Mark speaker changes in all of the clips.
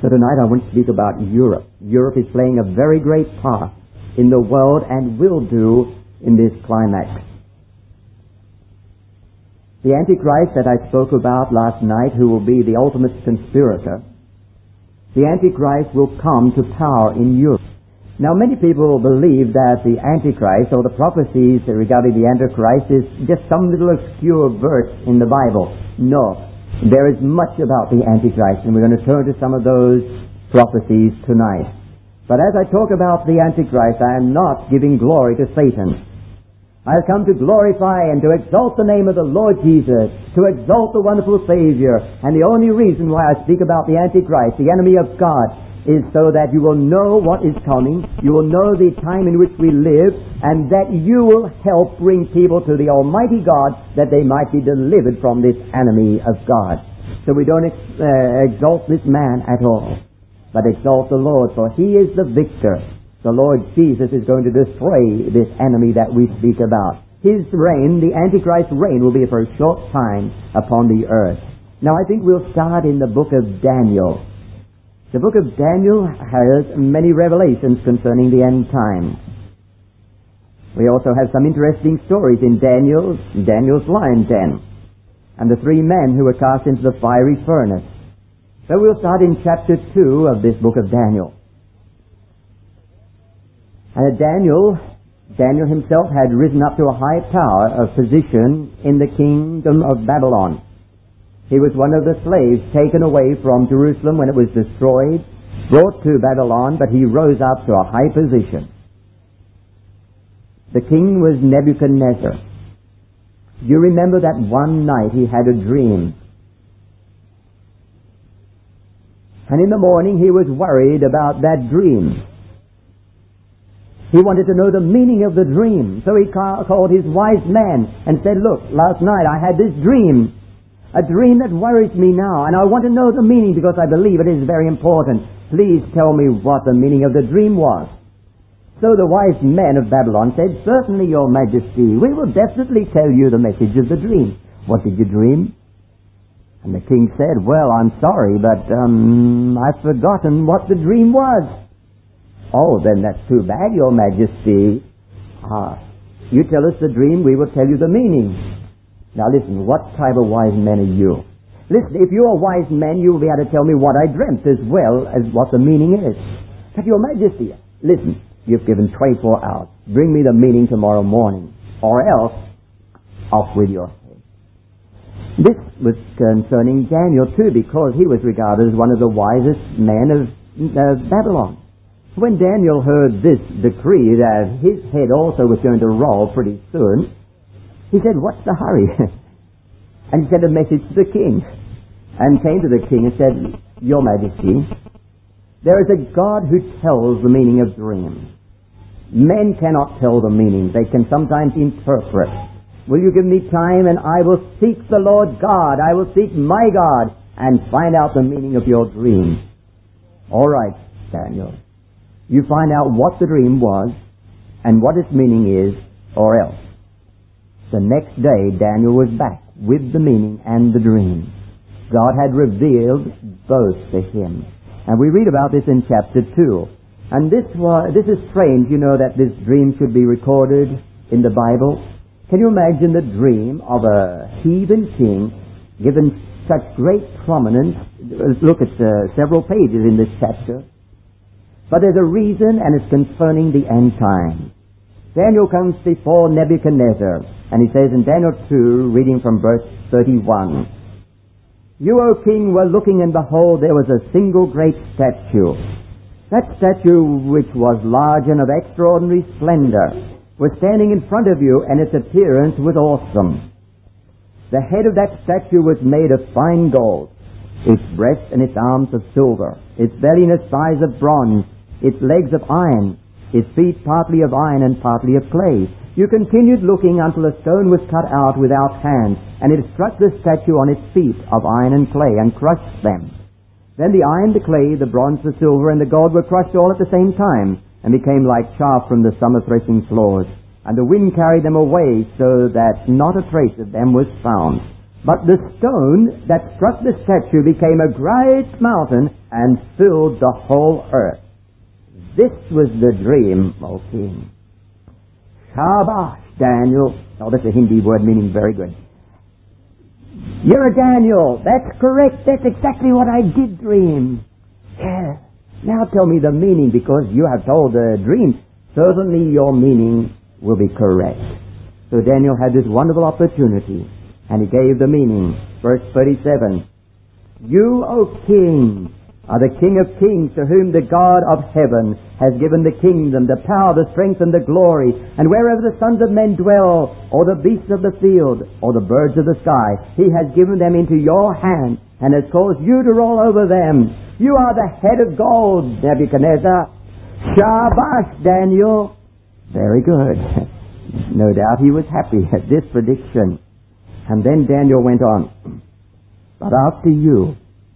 Speaker 1: So tonight I want to speak about Europe. Europe is playing a very great part in the world and will do in this climax. The Antichrist that I spoke about last night, who will be the ultimate conspirator, the Antichrist will come to power in Europe. Now, many people believe that the Antichrist, or the prophecies regarding the Antichrist, is just some little obscure verse in the Bible. No, there is much about the Antichrist, and we're going to turn to some of those prophecies tonight. But as I talk about the Antichrist, I am not giving glory to Satan. I have come to glorify and to exalt the name of the Lord Jesus, to exalt the wonderful Savior. And the only reason why I speak about the Antichrist, the enemy of God, is so that you will know what is coming, you will know the time in which we live, and that you will help bring people to the Almighty God, that they might be delivered from this enemy of God. So we don't exalt this man at all, but exalt the Lord, for He is the victor. The Lord Jesus is going to destroy this enemy that we speak about. His reign, the Antichrist's reign, will be for a short time upon the earth. Now I think we'll start in the book of Daniel. The book of Daniel has many revelations concerning the end time. We also have some interesting stories in Daniel's lion den, and the three men who were cast into the fiery furnace. So we'll start in chapter 2 of this book of Daniel. And Daniel himself had risen up to a high power of position in the kingdom of Babylon. He was one of the slaves taken away from Jerusalem when it was destroyed, brought to Babylon, but he rose up to a high position. The king was Nebuchadnezzar. You remember that one night he had a dream. And in the morning he was worried about that dream. He wanted to know the meaning of the dream. So he called his wise men and said, look, last night I had this dream. A dream that worries me now. And I want to know the meaning because I believe it is very important. Please tell me what the meaning of the dream was. So the wise men of Babylon said, certainly, Your Majesty, we will definitely tell you the message of the dream. What did you dream? And the king said, well, I'm sorry, but I've forgotten what the dream was. Oh, then that's too bad, Your Majesty. You tell us the dream, we will tell you the meaning. Now listen, what type of wise men are you? Listen, if you're a wise man, you'll be able to tell me what I dreamt as well as what the meaning is. But Your Majesty, listen, you've given 24 hours. Bring me the meaning tomorrow morning, or else off with your head. This was concerning Daniel too, because he was regarded as one of the wisest men of Babylon. When Daniel heard this decree that his head also was going to roll pretty soon, he said, what's the hurry? And he sent a message to the king, and came to the king and said, Your Majesty, there is a God who tells the meaning of dreams. Men cannot tell the meaning. They can sometimes interpret. Will you give me time, and I will seek the Lord God. I will seek my God and find out the meaning of your dream. All right, Daniel. You find out what the dream was and what its meaning is, or else. The next day, Daniel was back with the meaning and the dream. God had revealed both to him. And we read about this in chapter 2. And this is strange, you know, that this dream should be recorded in the Bible. Can you imagine the dream of a heathen king given such great prominence? Look at several pages in this chapter. But there's a reason, and it's concerning the end time. Daniel comes before Nebuchadnezzar, and he says in Daniel 2, reading from verse 31, You, O king, were looking, and behold, there was a single great statue. That statue, which was large and of extraordinary splendor, was standing in front of you, and its appearance was awesome. The head of that statue was made of fine gold, its breast and its arms of silver, its belly and its thighs of bronze, its legs of iron, its feet partly of iron and partly of clay. You continued looking until a stone was cut out without hands, and it struck the statue on its feet of iron and clay, and crushed them. Then the iron, the clay, the bronze, the silver, and the gold were crushed all at the same time, and became like chaff from the summer threshing floors. And the wind carried them away, so that not a trace of them was found. But the stone that struck the statue became a great mountain and filled the whole earth. This was the dream, O king. Shabash, Daniel. Oh, that's a Hindi word meaning very good. You're a Daniel. That's correct. That's exactly what I did dream. Yeah. Now tell me the meaning, because you have told the dream. Certainly your meaning will be correct. So Daniel had this wonderful opportunity, and he gave the meaning. Verse 37. You, O king, are the King of kings, to whom the God of heaven has given the kingdom, the power, the strength, and the glory. And wherever the sons of men dwell, or the beasts of the field, or the birds of the sky, he has given them into your hand, and has caused you to rule over them. You are the head of gold, Nebuchadnezzar. Shabash, Daniel. Very good. No doubt he was happy at this prediction. And then Daniel went on. But after you,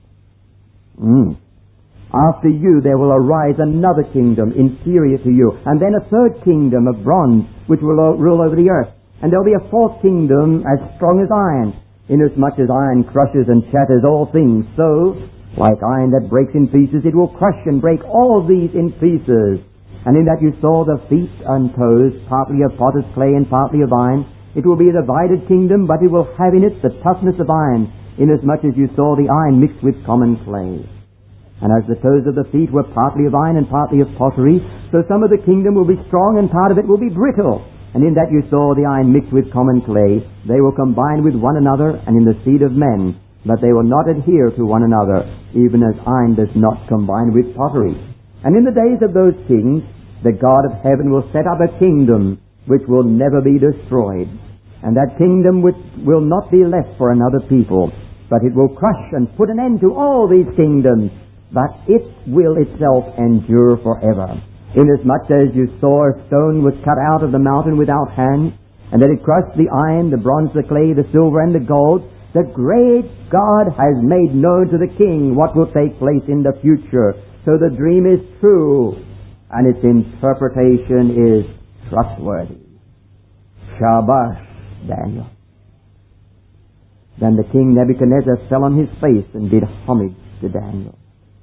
Speaker 1: there will arise another kingdom inferior to you, and then a third kingdom of bronze, which will rule over the earth. And there will be a fourth kingdom as strong as iron, inasmuch as iron crushes and shatters all things. So, like iron that breaks in pieces, it will crush and break all these in pieces. And in that you saw the feet and toes, partly of potter's clay and partly of iron. It will be a divided kingdom, but it will have in it the toughness of iron, inasmuch as you saw the iron mixed with common clay. And as the toes of the feet were partly of iron and partly of pottery, so some of the kingdom will be strong and part of it will be brittle. And in that you saw the iron mixed with common clay, they will combine with one another and in the seed of men, but they will not adhere to one another, even as iron does not combine with pottery. And in the days of those kings, the God of heaven will set up a kingdom which will never be destroyed. And that kingdom which will not be left for another people, but it will crush and put an end to all these kingdoms, but it will itself endure forever. Inasmuch as you saw a stone was cut out of the mountain without hand, and that it crushed the iron, the bronze, the clay, the silver, and the gold, the great God has made known to the king what will take place in the future. So the dream is true, and its interpretation is trustworthy. Shabash, Daniel. Then the king Nebuchadnezzar fell on his face and did homage to Daniel.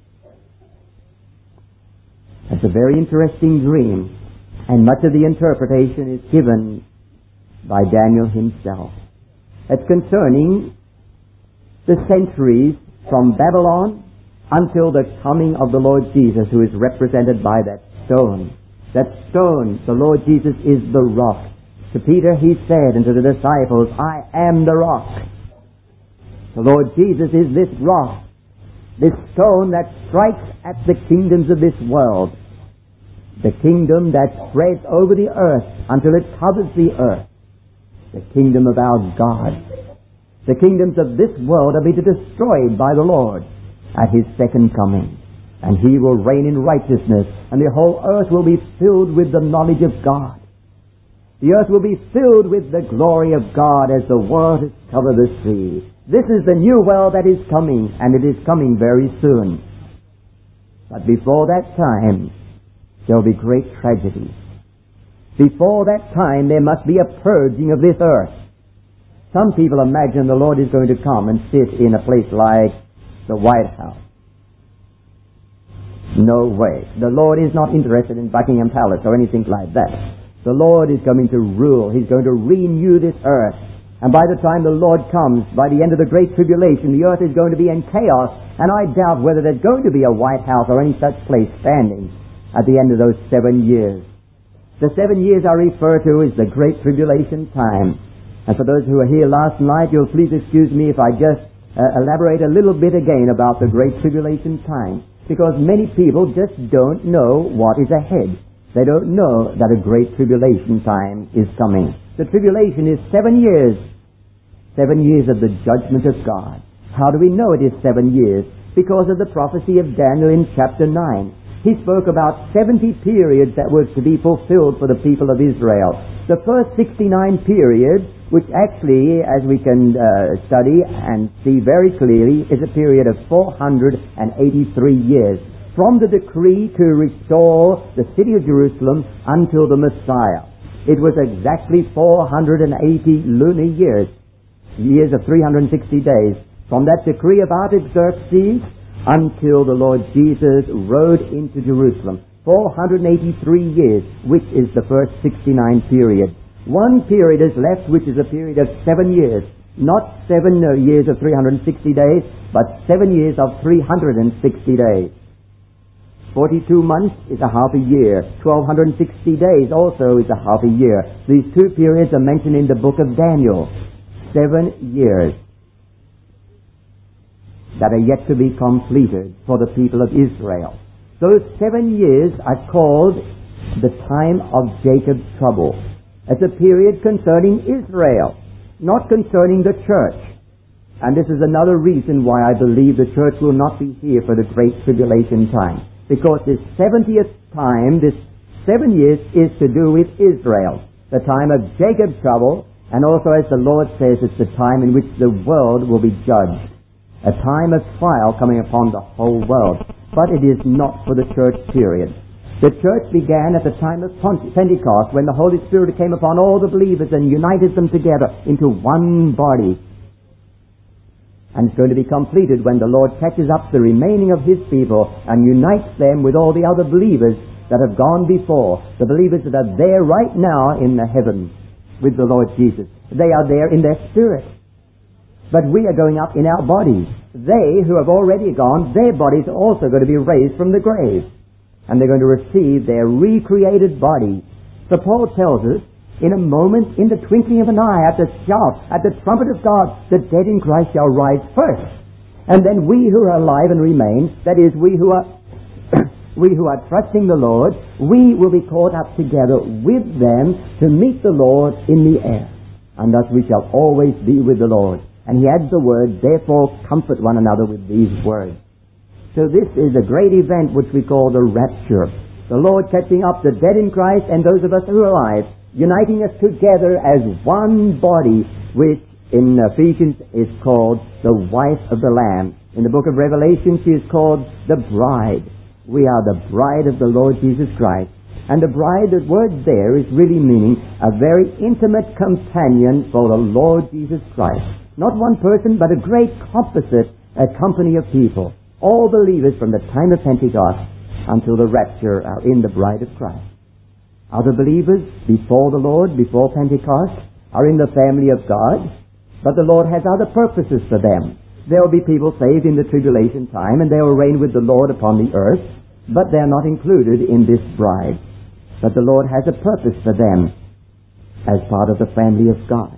Speaker 1: That's a very interesting dream, and much of the interpretation is given by Daniel himself. It's concerning the centuries from Babylon until the coming of the Lord Jesus, who is represented by that stone. That stone, the Lord Jesus, is the rock. To Peter he said, and to the disciples, I am the rock. The Lord Jesus is this rock, this stone that strikes at the kingdoms of this world, the kingdom that spreads over the earth until it covers the earth, the kingdom of our God. The kingdoms of this world are to be destroyed by the Lord at His second coming, and He will reign in righteousness, and the whole earth will be filled with the knowledge of God. The earth will be filled with the glory of God as the waters cover the sea. This is the new world that is coming, and it is coming very soon. But before that time, there will be great tragedy. Before that time, there must be a purging of this earth. Some people imagine the Lord is going to come and sit in a place like the White House. No way. The Lord is not interested in Buckingham Palace or anything like that. The Lord is coming to rule. He's going to renew this earth. And by the time the Lord comes, by the end of the Great Tribulation, the earth is going to be in chaos, and I doubt whether there's going to be a White House or any such place standing at the end of those 7 years. The 7 years I refer to is the Great Tribulation time. And for those who were here last night, you'll please excuse me if I just elaborate a little bit again about the Great Tribulation time, because many people just don't know what is ahead. They don't know that a Great Tribulation time is coming. The tribulation is 7 years. 7 years of the judgment of God. How do we know it is 7 years? Because of the prophecy of Daniel in chapter 9. He spoke about 70 periods that were to be fulfilled for the people of Israel. The first 69 periods, which actually, as we can study and see very clearly, is a period of 483 years, from the decree to restore the city of Jerusalem until the Messiah. It was exactly 480 lunar years. years of 360 days, from that decree of Artaxerxes until the Lord Jesus rode into Jerusalem. 483 years, which is the first 69 period. One period is left, which is a period of 7 years. Not 7 years of 360 days, but 7 years of 360 days. 42 months is a half a year. 1260 days also is a half a year. These two periods are mentioned in the book of Daniel. 7 years that are yet to be completed for the people of Israel. Those 7 years are called the time of Jacob's trouble. It's a period concerning Israel, not concerning the church. And this is another reason why I believe the church will not be here for the Great Tribulation time. Because this 70th time, this 7 years, is to do with Israel. The time of Jacob's trouble, and also, as the Lord says, it's the time in which the world will be judged. A time of trial coming upon the whole world. But it is not for the church period. The church began at the time of Pentecost, when the Holy Spirit came upon all the believers and united them together into one body. And it's going to be completed when the Lord catches up the remaining of His people and unites them with all the other believers that have gone before. The believers that are there right now in the heavens with the Lord Jesus. They are there in their spirit. But we are going up in our bodies. They who have already gone, their bodies are also going to be raised from the grave. And they're going to receive their recreated bodies. So Paul tells us, in a moment, in the twinkling of an eye, at the shout, at the trumpet of God, the dead in Christ shall rise first. And then we who are alive and remain, that is, we who are we who are trusting the Lord, we will be caught up together with them to meet the Lord in the air. And thus we shall always be with the Lord. And he adds the word, therefore comfort one another with these words. So this is a great event which we call the rapture. The Lord catching up the dead in Christ and those of us who are alive, uniting us together as one body, which in Ephesians is called the wife of the Lamb. In the book of Revelation she is called the bride. We are the bride of the Lord Jesus Christ. And the bride, the word there is really meaning a very intimate companion for the Lord Jesus Christ. Not one person, but a great composite, a company of people. All believers from the time of Pentecost until the rapture are in the bride of Christ. Other believers before the Lord, before Pentecost, are in the family of God, but the Lord has other purposes for them. There will be people saved in the tribulation time, and they will reign with the Lord upon the earth, but they are not included in this bride. But the Lord has a purpose for them as part of the family of God.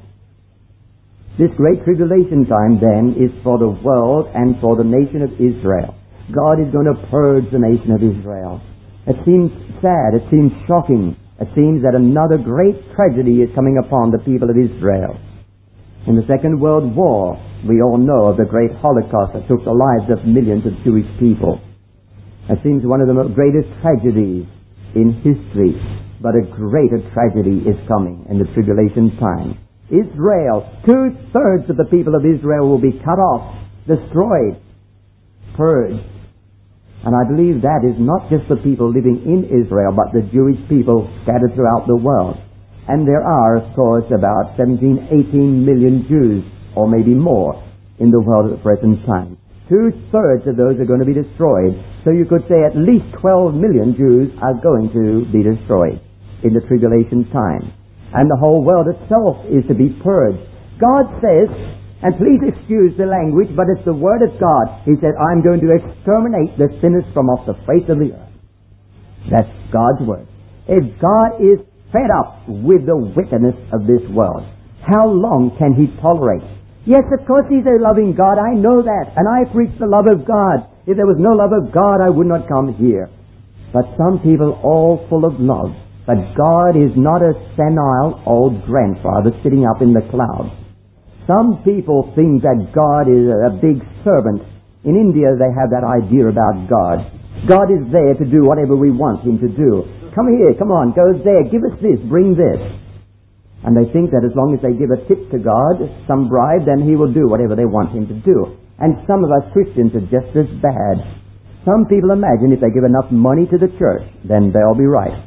Speaker 1: This great tribulation time, then, is for the world and for the nation of Israel. God is going to purge the nation of Israel. It seems sad, it seems shocking. It seems that another great tragedy is coming upon the people of Israel. In the Second World War, we all know of the great Holocaust that took the lives of millions of Jewish people. It seems one of the greatest tragedies in history, but a greater tragedy is coming in the tribulation time. Israel, 2/3 of the people of Israel will be cut off, destroyed, purged. And I believe that is not just the people living in Israel, but the Jewish people scattered throughout the world. And there are, of course, about 17, 18 million Jews, or maybe more, in the world at the present time. 2/3 of those are going to be destroyed. So you could say at least 12 million Jews are going to be destroyed in the tribulation time. And the whole world itself is to be purged. God says, and please excuse the language, but it's the word of God. He said, I'm going to exterminate the sinners from off the face of the earth. That's God's word. If God is fed up with the wickedness of this world, how long can he tolerate? Yes, of course he's a loving God. I know that. And I preach the love of God. If there was no love of God, I would not come here. But some people all full of love. But God is not a senile old grandfather sitting up in the clouds. Some people think that God is a big servant. In India, they have that idea about God. God is there to do whatever we want him to do. Come here, come on, go there, give us this, bring this. And they think that as long as they give a tip to God, some bribe, then he will do whatever they want him to do. And some of us Christians are just as bad. Some people imagine if they give enough money to the church, then they'll be right.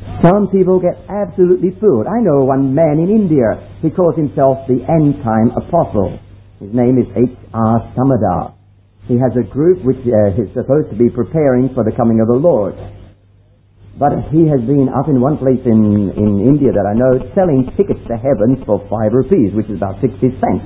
Speaker 1: Some people get absolutely fooled. I know one man in India. He calls himself the end-time apostle. His name is H.R. Samadar. He has a group which is supposed to be preparing for the coming of the Lord. But he has been up in one place in India that I know selling tickets to heaven for 5 rupees, which is about 60 cents.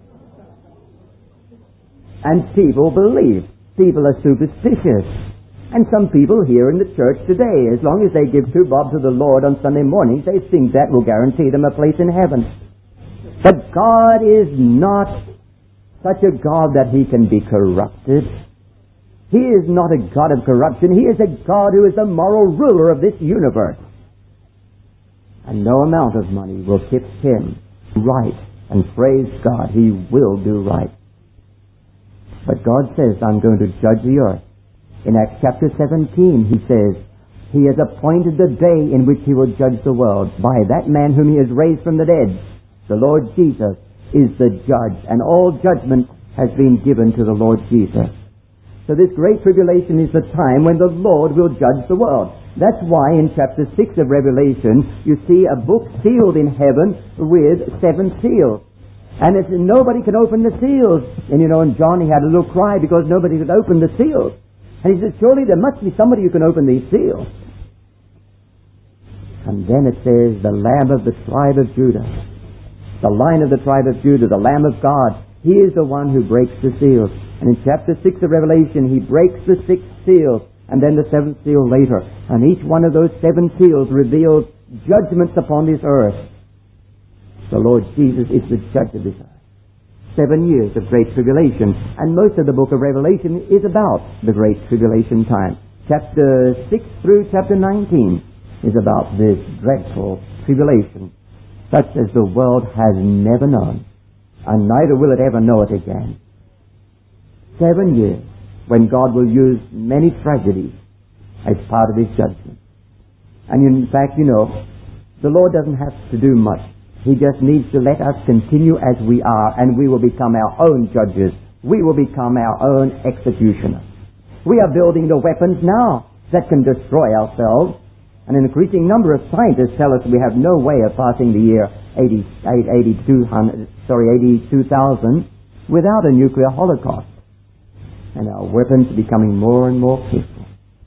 Speaker 1: And people believe. People are superstitious. And some people here in the church today, as long as they give 2 bob to the Lord on Sunday mornings, they think that will guarantee them a place in heaven. But God is not such a God that He can be corrupted. He is not a God of corruption. He is a God who is the moral ruler of this universe. And no amount of money will keep Him right. And praise God, He will do right. But God says, I'm going to judge the earth. In Acts chapter 17, He says, He has appointed the day in which He will judge the world by that man whom He has raised from the dead. The Lord Jesus is the judge, and all judgment has been given to the Lord Jesus. So this great tribulation is the time when the Lord will judge the world. That's why in chapter 6 of Revelation, you see a book sealed in heaven with 7 seals. And nobody can open the seals. And and John, he had a little cry because nobody could open the seals. And he said, surely there must be somebody who can open these seals. And then it says, the Lamb of the tribe of Judah, the Lion of the tribe of Judah, the Lamb of God, He is the one who breaks the seals. And in chapter 6 of Revelation, He breaks the 6th seal, and then the 7th seal later. And each one of those 7 seals reveals judgments upon this earth. The Lord Jesus is the judge of this earth. 7 years of great tribulation, and most of the book of Revelation is about the great tribulation time. Chapter 6 through chapter 19 is about this dreadful tribulation, such as the world has never known, and neither will it ever know it again. 7 years when God will use many tragedies as part of His judgment. And in fact, the Lord doesn't have to do much. He just needs to let us continue as we are, and we will become our own judges. We will become our own executioners. We are building the weapons now that can destroy ourselves. And an increasing number of scientists tell us we have no way of passing the year 82,000 without a nuclear holocaust. And our weapons are becoming more and more peaceful.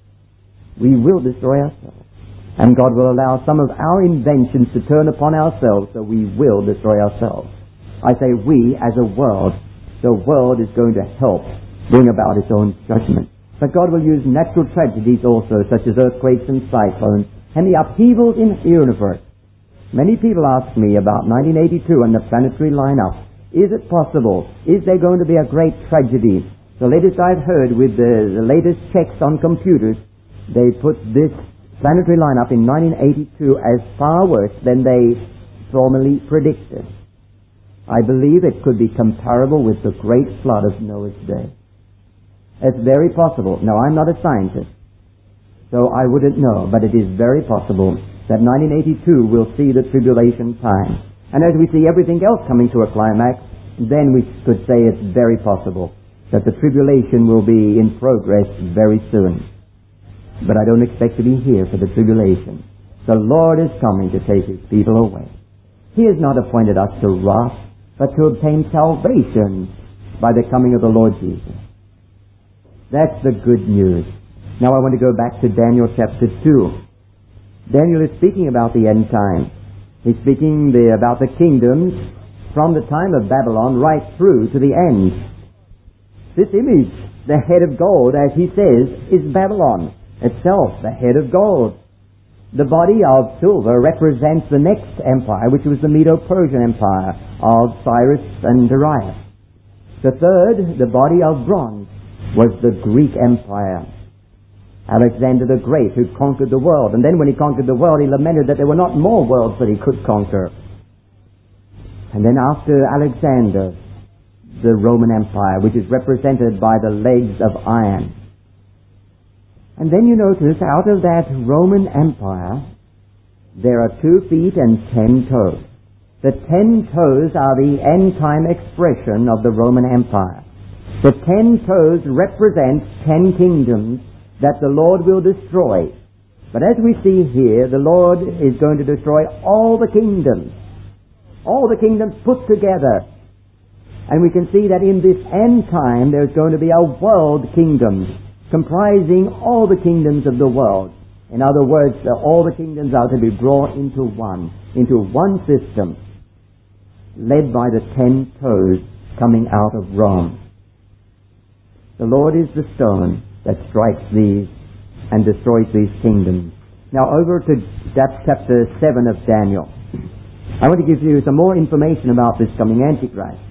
Speaker 1: We will destroy ourselves. And God will allow some of our inventions to turn upon ourselves, so we will destroy ourselves. I say we as a world. The world is going to help bring about its own judgment. But God will use natural tragedies also, such as earthquakes and cyclones, and the upheavals in the universe. Many people ask me about 1982 and the planetary lineup. Is it possible? Is there going to be a great tragedy? The latest I've heard with the latest checks on computers, they put this planetary lineup in 1982 as far worse than they formerly predicted. I believe it could be comparable with the great flood of Noah's day. It's very possible. Now, I'm not a scientist, so I wouldn't know, but it is very possible that 1982 will see the tribulation time. And as we see everything else coming to a climax, then we could say it's very possible that the tribulation will be in progress very soon. But I don't expect to be here for the tribulation. The Lord is coming to take His people away. He has not appointed us to wrath, but to obtain salvation by the coming of the Lord Jesus. That's the good news. Now I want to go back to Daniel chapter 2. Daniel is speaking about the end time. He's speaking about the kingdoms from the time of Babylon right through to the end. This image, the head of gold, as he says, is Babylon itself, the head of gold. The body of silver represents the next empire, which was the Medo-Persian Empire of Cyrus and Darius. The third, the body of bronze, was the Greek Empire. Alexander the Great, who conquered the world. And then when he conquered the world, he lamented that there were not more worlds that he could conquer. And then after Alexander, the Roman Empire, which is represented by the legs of iron. And then you notice, out of that Roman Empire, there are 2 feet and 10 toes. The 10 toes are the end-time expression of the Roman Empire. The 10 toes represent 10 kingdoms that the Lord will destroy But as we see here, the Lord is going to destroy all the kingdoms put together. And we can see that in this end time there's going to be a world kingdom comprising all the kingdoms of the world. In other words, all the kingdoms are to be brought into one system, led by the 10 toes coming out of Rome. The Lord is the stone that strikes these and destroys these kingdoms. Now over to chapter 7 of Daniel. I want to give you some more information about this coming Antichrist.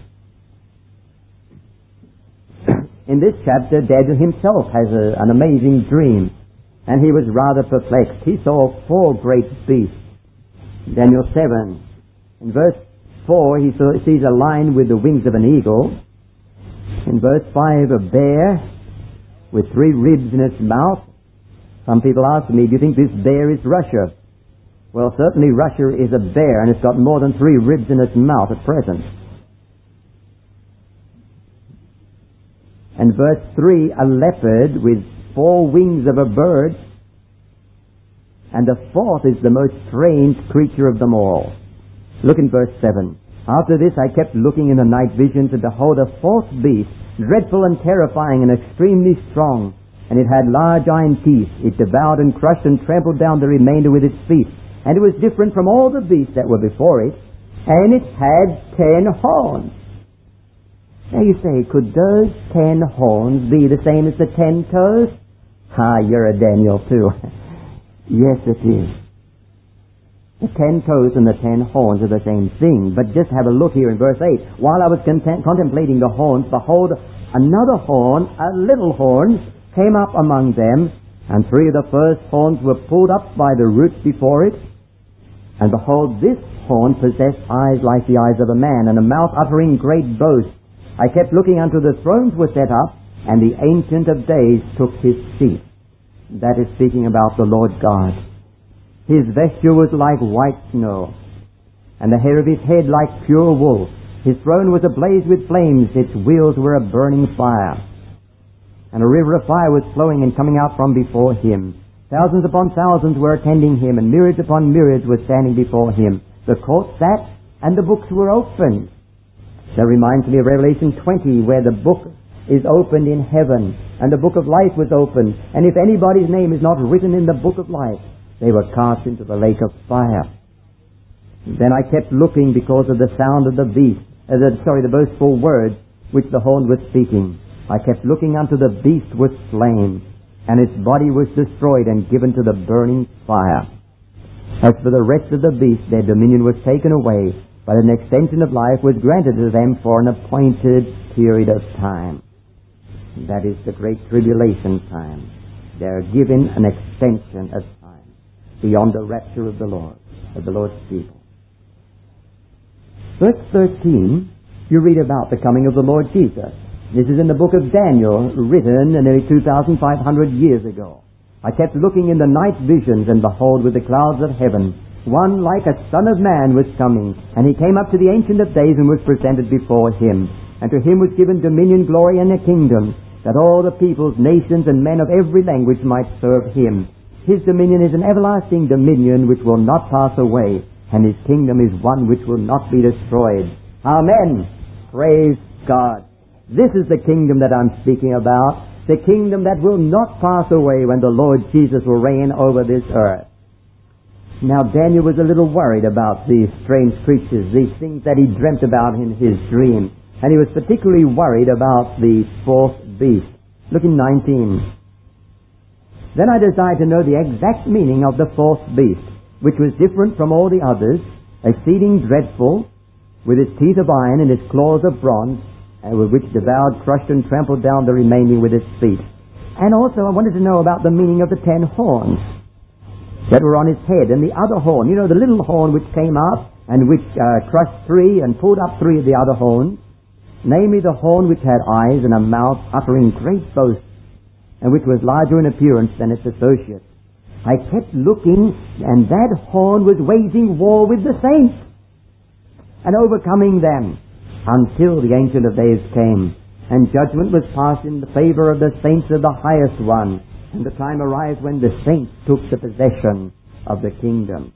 Speaker 1: In this chapter, Daniel himself has an amazing dream, and he was rather perplexed. He saw 4 great beasts. Daniel 7. In verse 4, he sees a lion with the wings of an eagle. In verse 5, a bear with 3 ribs in its mouth. Some people ask me, do you think this bear is Russia? Well, certainly Russia is a bear, and it's got more than 3 ribs in its mouth at present. And verse 3, a leopard with 4 wings of a bird. And the 4th is the most strange creature of them all. Look in verse 7. After this I kept looking in the night visions, and behold, a 4th beast, dreadful and terrifying and extremely strong. And it had large iron teeth. It devoured and crushed and trampled down the remainder with its feet. And it was different from all the beasts that were before it. And it had 10 horns. Now you say, could those 10 horns be the same as the 10 toes? You're a Daniel too. Yes, it is. The 10 toes and the 10 horns are the same thing. But just have a look here in verse 8. While I was contemplating the horns, behold, another horn, a little horn, came up among them, and 3 of the first horns were pulled up by the roots before it. And behold, this horn possessed eyes like the eyes of a man, and a mouth uttering great boasts. I kept looking until the thrones were set up, and the Ancient of Days took his seat. That is speaking about the Lord God. His vesture was like white snow, and the hair of his head like pure wool. His throne was ablaze with flames, its wheels were a burning fire. And a river of fire was flowing and coming out from before him. Thousands upon thousands were attending him, and myriads upon myriads were standing before him. The court sat, and the books were opened. That reminds me of Revelation 20, where the book is opened in heaven, and the book of life was opened. And if anybody's name is not written in the book of life, they were cast into the lake of fire. Then I kept looking because of the sound of the beast, the boastful words which the horn was speaking. I kept looking unto the beast was slain, and its body was destroyed and given to the burning fire. As for the rest of the beast, their dominion was taken away, but an extension of life was granted to them for an appointed period of time. That is the great tribulation time. They are given an extension of time beyond the rapture of the Lord, of the Lord's people. Verse 13, you read about the coming of the Lord Jesus. This is in the book of Daniel, written nearly 2,500 years ago. I kept looking in the night visions, and behold, with the clouds of heaven, one like a son of man was coming, and he came up to the Ancient of Days and was presented before him. And to him was given dominion, glory, and a kingdom, that all the peoples, nations, and men of every language might serve him. His dominion is an everlasting dominion which will not pass away, and his kingdom is one which will not be destroyed. Amen. Praise God. This is the kingdom that I'm speaking about, the kingdom that will not pass away when the Lord Jesus will reign over this earth. Now Daniel was a little worried about these strange creatures, these things that he dreamt about in his dream. And he was particularly worried about the 4th beast. Look in 19. Then I desired to know the exact meaning of the 4th beast, which was different from all the others, exceeding dreadful, with its teeth of iron and its claws of bronze, with which devoured, crushed, and trampled down the remaining with its feet. And also I wanted to know about the meaning of the 10 horns that were on his head, and the other horn, the little horn which came up and which crushed 3 and pulled up 3 of the other horns, namely the horn which had eyes and a mouth uttering great boasts, and which was larger in appearance than its associates. I kept looking, and that horn was waging war with the saints and overcoming them, until the Ancient of Days came, and judgment was passed in the favor of the saints of the highest one, And the time arrived when the saints took the possession of the kingdom.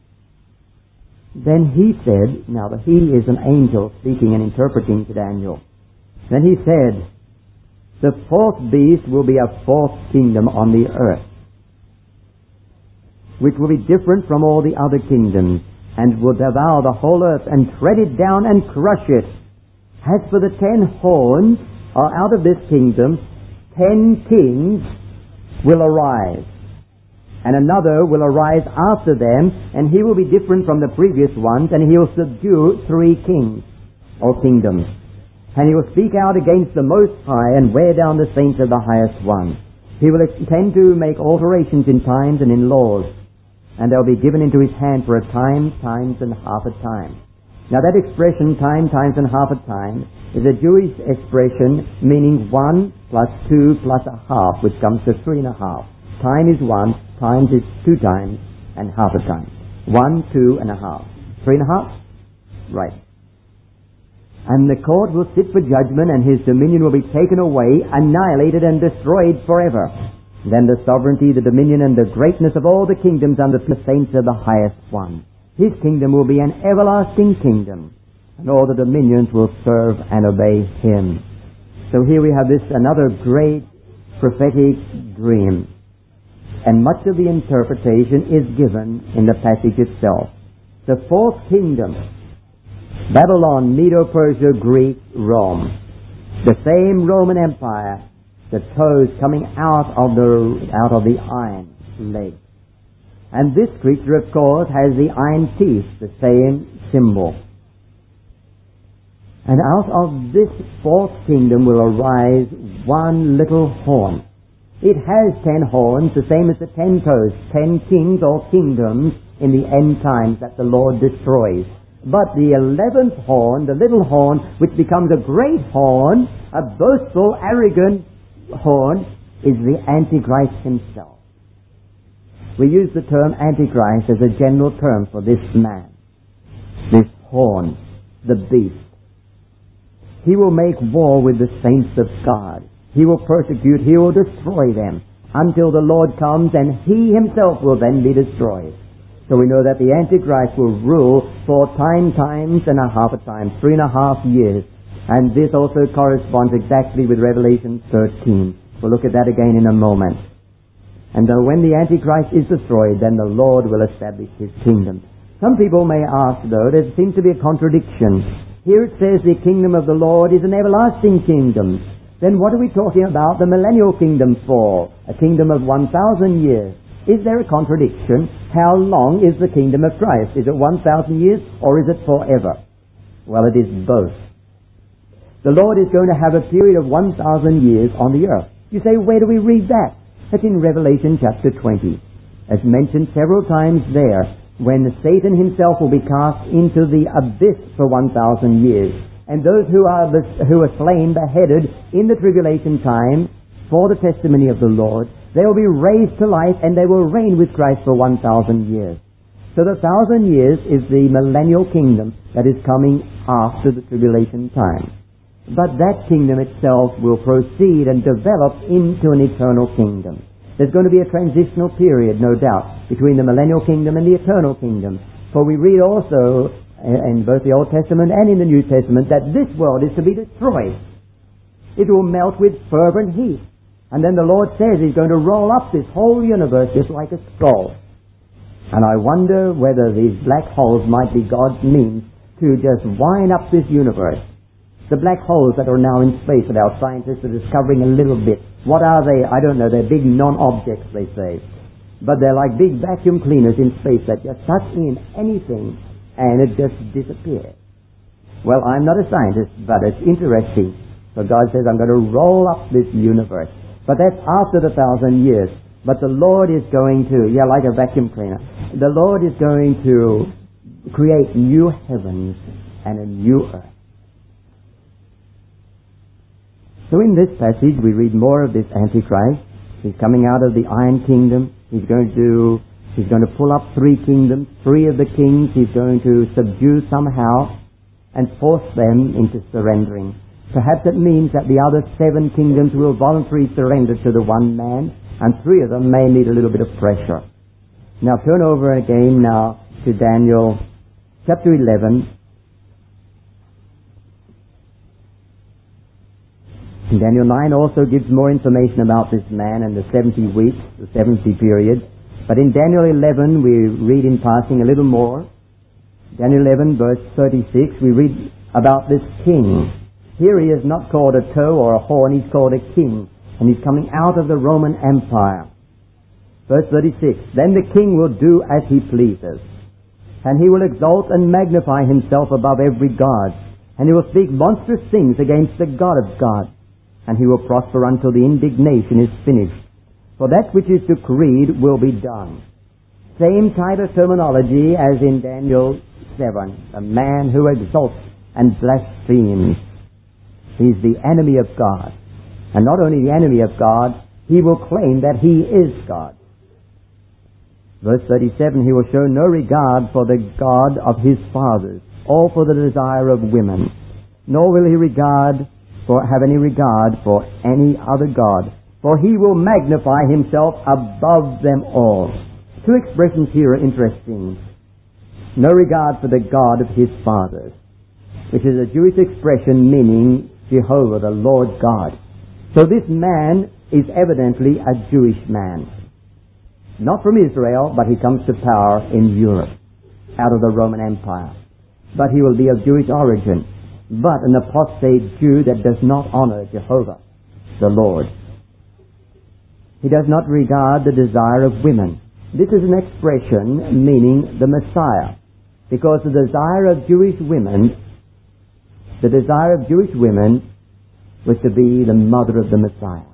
Speaker 1: Then he said, now he is an angel speaking and interpreting to Daniel. Then he said, the fourth beast will be a fourth kingdom on the earth, which will be different from all the other kingdoms, and will devour the whole earth and tread it down and crush it. As for the 10 horns, out of this kingdom, 10 kings will arise, and another will arise after them, and he will be different from the previous ones, and he will subdue 3 kings or kingdoms. And he will speak out against the Most High and wear down the saints of the Highest One. He will intend to make alterations in times and in laws, and they'll be given into his hand for a time, times, and half a time. Now that expression, time, times, and half a time, is a Jewish expression meaning 1 plus 2 plus a half, which comes to 3.5. Time is 1, times is 2 times, and half a time. 1, 2, and a half. 3.5? Right. And the court will sit for judgment, and his dominion will be taken away, annihilated, and destroyed forever. Then the sovereignty, the dominion, and the greatness of all the kingdoms under the saints of the Highest One. His kingdom will be an everlasting kingdom, and all the dominions will serve and obey him. So here we have this, another great prophetic dream. And much of the interpretation is given in the passage itself. The fourth kingdom, Babylon, Medo-Persia, Greece, Rome. The same Roman Empire, the toes coming out of the iron leg. And this creature, of course, has the iron teeth, the same symbol. And out of this fourth kingdom will arise one little horn. It has 10 horns, the same as the 10 toes, 10 kings or kingdoms in the end times that the Lord destroys. But the 11th horn, the little horn, which becomes a great horn, a boastful, arrogant horn, is the Antichrist himself. We use the term Antichrist as a general term for this man, this horn, the beast. He will make war with the saints of God. He will persecute, he will destroy them until the Lord comes, and he himself will then be destroyed. So we know that the Antichrist will rule for times and a half a time, 3.5 years. And this also corresponds exactly with Revelation 13. We'll look at that again in a moment. And when the Antichrist is destroyed, then the Lord will establish his kingdom. Some people may ask, though, there seems to be a contradiction. Here it says the kingdom of the Lord is an everlasting kingdom. Then what are we talking about the millennial kingdom for? A kingdom of 1,000 years. Is there a contradiction? How long is the kingdom of Christ? Is it 1,000 years or is it forever? Well, it is both. The Lord is going to have a period of 1,000 years on the earth. You say, where do we read that? That's in Revelation chapter 20. As mentioned several times there, when Satan himself will be cast into the abyss for 1,000 years. And those who are slain, beheaded in the tribulation time for the testimony of the Lord, they will be raised to life, and they will reign with Christ for 1,000 years. So the 1,000 years is the millennial kingdom that is coming after the tribulation time. But that kingdom itself will proceed and develop into an eternal kingdom. There's going to be a transitional period, no doubt, between the millennial kingdom and the eternal kingdom. For we read also in both the Old Testament and in the New Testament that this world is to be destroyed. It will melt with fervent heat. And then the Lord says he's going to roll up this whole universe just like a scroll. And I wonder whether these black holes might be God's means to just wind up this universe. The black holes that are now in space that our scientists are discovering a little bit. What are they? I don't know. They're big non-objects, they say. But they're like big vacuum cleaners in space that just touch in anything and it just disappears. Well, I'm not a scientist, but it's interesting. So God says, I'm going to roll up this universe. But that's after the 1,000 years. But the Lord is going to, like a vacuum cleaner, the Lord is going to create new heavens and a new earth. So in this passage we read more of this Antichrist. He's coming out of the iron kingdom. He's going to pull up 3 kingdoms, 3 of the kings he's going to subdue somehow and force them into surrendering. Perhaps it means that the other 7 kingdoms will voluntarily surrender to the one man, And 3 of them may need a little bit of pressure. Now turn over again now to Daniel chapter 11. And Daniel 9 also gives more information about this man and the 70 weeks, the 70 period. But in Daniel 11 we read in passing a little more. Daniel 11 verse 36, we read about this king. Here he is not called a toe or a horn, he's called a king. And he's coming out of the Roman Empire. Verse 36, then the king will do as he pleases. And he will exalt and magnify himself above every god. And he will speak monstrous things against the God of gods. And he will prosper until the indignation is finished. For that which is decreed will be done. Same type of terminology as in Daniel 7. A man who exalts and blasphemes. He's the enemy of God. And not only the enemy of God, he will claim that he is God. Verse 37, he will show no regard for the God of his fathers, or for the desire of women, nor will he have any regard for any other God, for he will magnify himself above them all. 2 expressions here are interesting. No regard for the God of his fathers, which is a Jewish expression meaning Jehovah, the Lord God. So this man is evidently a Jewish man. Not from Israel, but he comes to power in Europe, out of the Roman Empire. But he will be of Jewish origin, but an apostate Jew that does not honor Jehovah, the Lord. He does not regard the desire of women. This is an expression meaning the Messiah, because the desire of Jewish women was to be the mother of the Messiah.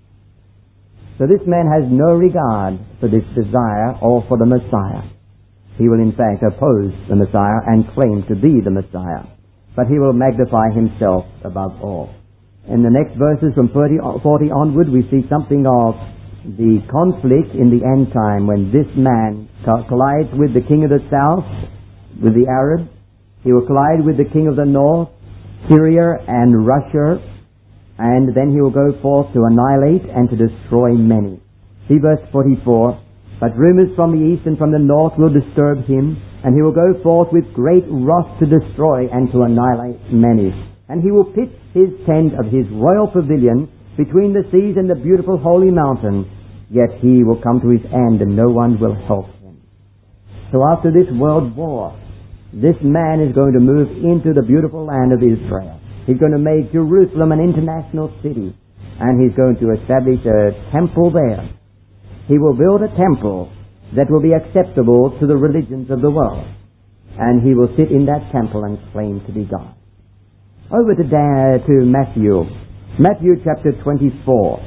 Speaker 1: So this man has no regard for this desire or for the Messiah. He will in fact oppose the Messiah and claim to be the Messiah. But he will magnify himself above all. In the next verses from 40 onward, we see something of the conflict in the end time when this man collides with the king of the south, with the Arabs. He will collide with the king of the north, Syria and Russia. And then he will go forth to annihilate and to destroy many. See verse 44. But rumors from the east and from the north will disturb him, and he will go forth with great wrath to destroy and to annihilate many. And he will pitch his tent of his royal pavilion between the seas and the beautiful holy mountain. Yet he will come to his end, and no one will help him. So after this world war, this man is going to move into the beautiful land of Israel. He's going to make Jerusalem an international city, and he's going to establish a temple there. He will build a temple that will be acceptable to the religions of the world, and he will sit in that temple and claim to be God. Over to Matthew chapter 24.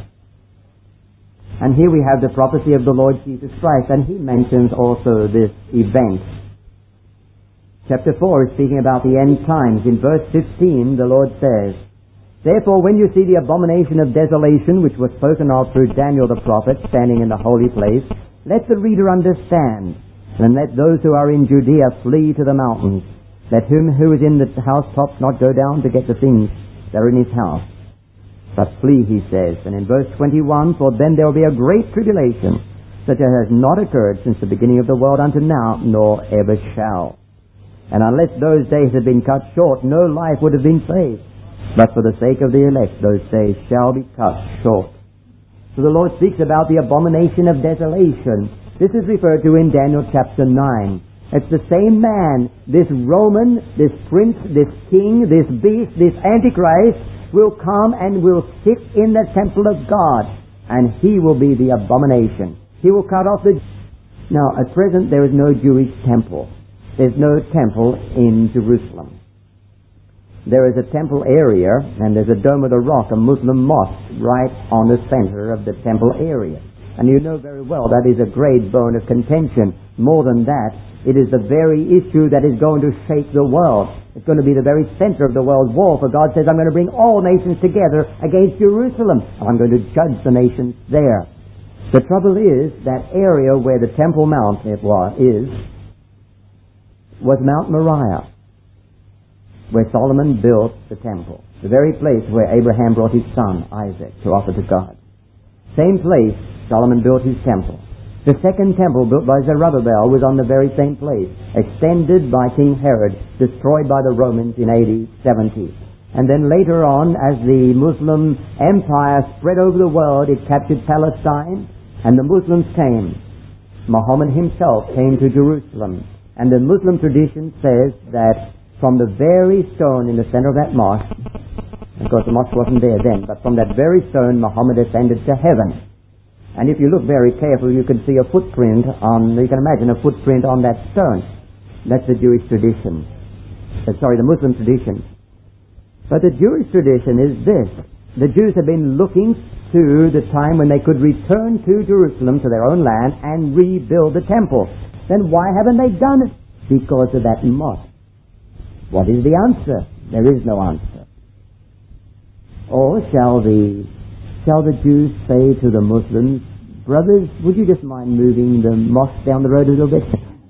Speaker 1: And here we have the prophecy of the Lord Jesus Christ, and he mentions also this event. Chapter 4 is speaking about the end times. In verse 15, the Lord says, Therefore, when you see the abomination of desolation, which was spoken of through Daniel the prophet, standing in the holy place, let the reader understand, and let those who are in Judea flee to the mountains. Let him who is in the housetops not go down to get the things that are in his house, but flee, he says. And in verse 21, For then there will be a great tribulation, such as has not occurred since the beginning of the world unto now, nor ever shall. And unless those days had been cut short, no life would have been saved. But for the sake of the elect, those days shall be cut short. So the Lord speaks about the abomination of desolation. This is referred to in Daniel chapter 9. It's the same man, this Roman, this prince, this king, this beast, this Antichrist, will come and will sit in the temple of God. And he will be the abomination. He will cut off the... Now, at present, there is no Jewish temple. There's no temple in Jerusalem. There is a temple area, and there's a Dome of the Rock, a Muslim mosque, right on the center of the temple area. And you know very well that is a great bone of contention. More than that, it is the very issue that is going to shake the world. It's going to be the very center of the world war, for God says, I'm going to bring all nations together against Jerusalem. I'm going to judge the nations there. The trouble is, that area where the Temple Mount was Mount Moriah, where Solomon built the temple, the very place where Abraham brought his son Isaac to offer to God. Same place Solomon built his temple. The second temple built by Zerubbabel was on the very same place, extended by King Herod, destroyed by the Romans in AD 70. And then later on, as the Muslim empire spread over the world, it captured Palestine, and the Muslims came. Muhammad himself came to Jerusalem. And the Muslim tradition says that from the very stone in the center of that mosque, of course the mosque wasn't there then, but from that very stone Muhammad ascended to heaven. And if you look very carefully, you can see a footprint you can imagine a footprint on that stone. That's the Jewish tradition. The Muslim tradition. But the Jewish tradition is this. The Jews have been looking to the time when they could return to Jerusalem, to their own land, and rebuild the temple. Then why haven't they done it? Because of that mosque. What is the answer? There is no answer. Or shall the Jews say to the Muslims, brothers, would you just mind moving the mosque down the road a little bit?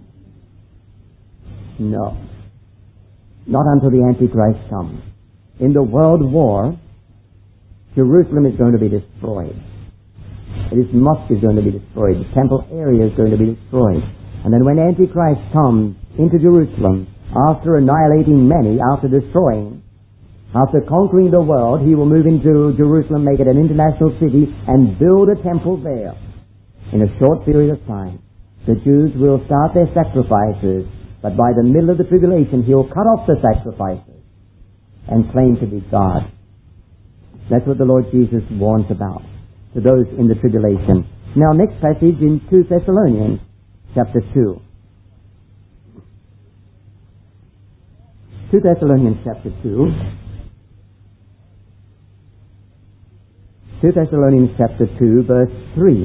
Speaker 1: No. Not until the Antichrist comes. In the world war, Jerusalem is going to be destroyed. This mosque is going to be destroyed. The temple area is going to be destroyed. And then when Antichrist comes into Jerusalem, after annihilating many, after destroying, after conquering the world, he will move into Jerusalem, make it an international city, and build a temple there. In a short period of time, the Jews will start their sacrifices, but by the middle of the tribulation, he will cut off the sacrifices and claim to be God. That's what the Lord Jesus warns about to those in the tribulation. Now, next passage in 2 Thessalonians chapter 2. 2 Thessalonians chapter 2. 2 Thessalonians chapter 2, verse 3.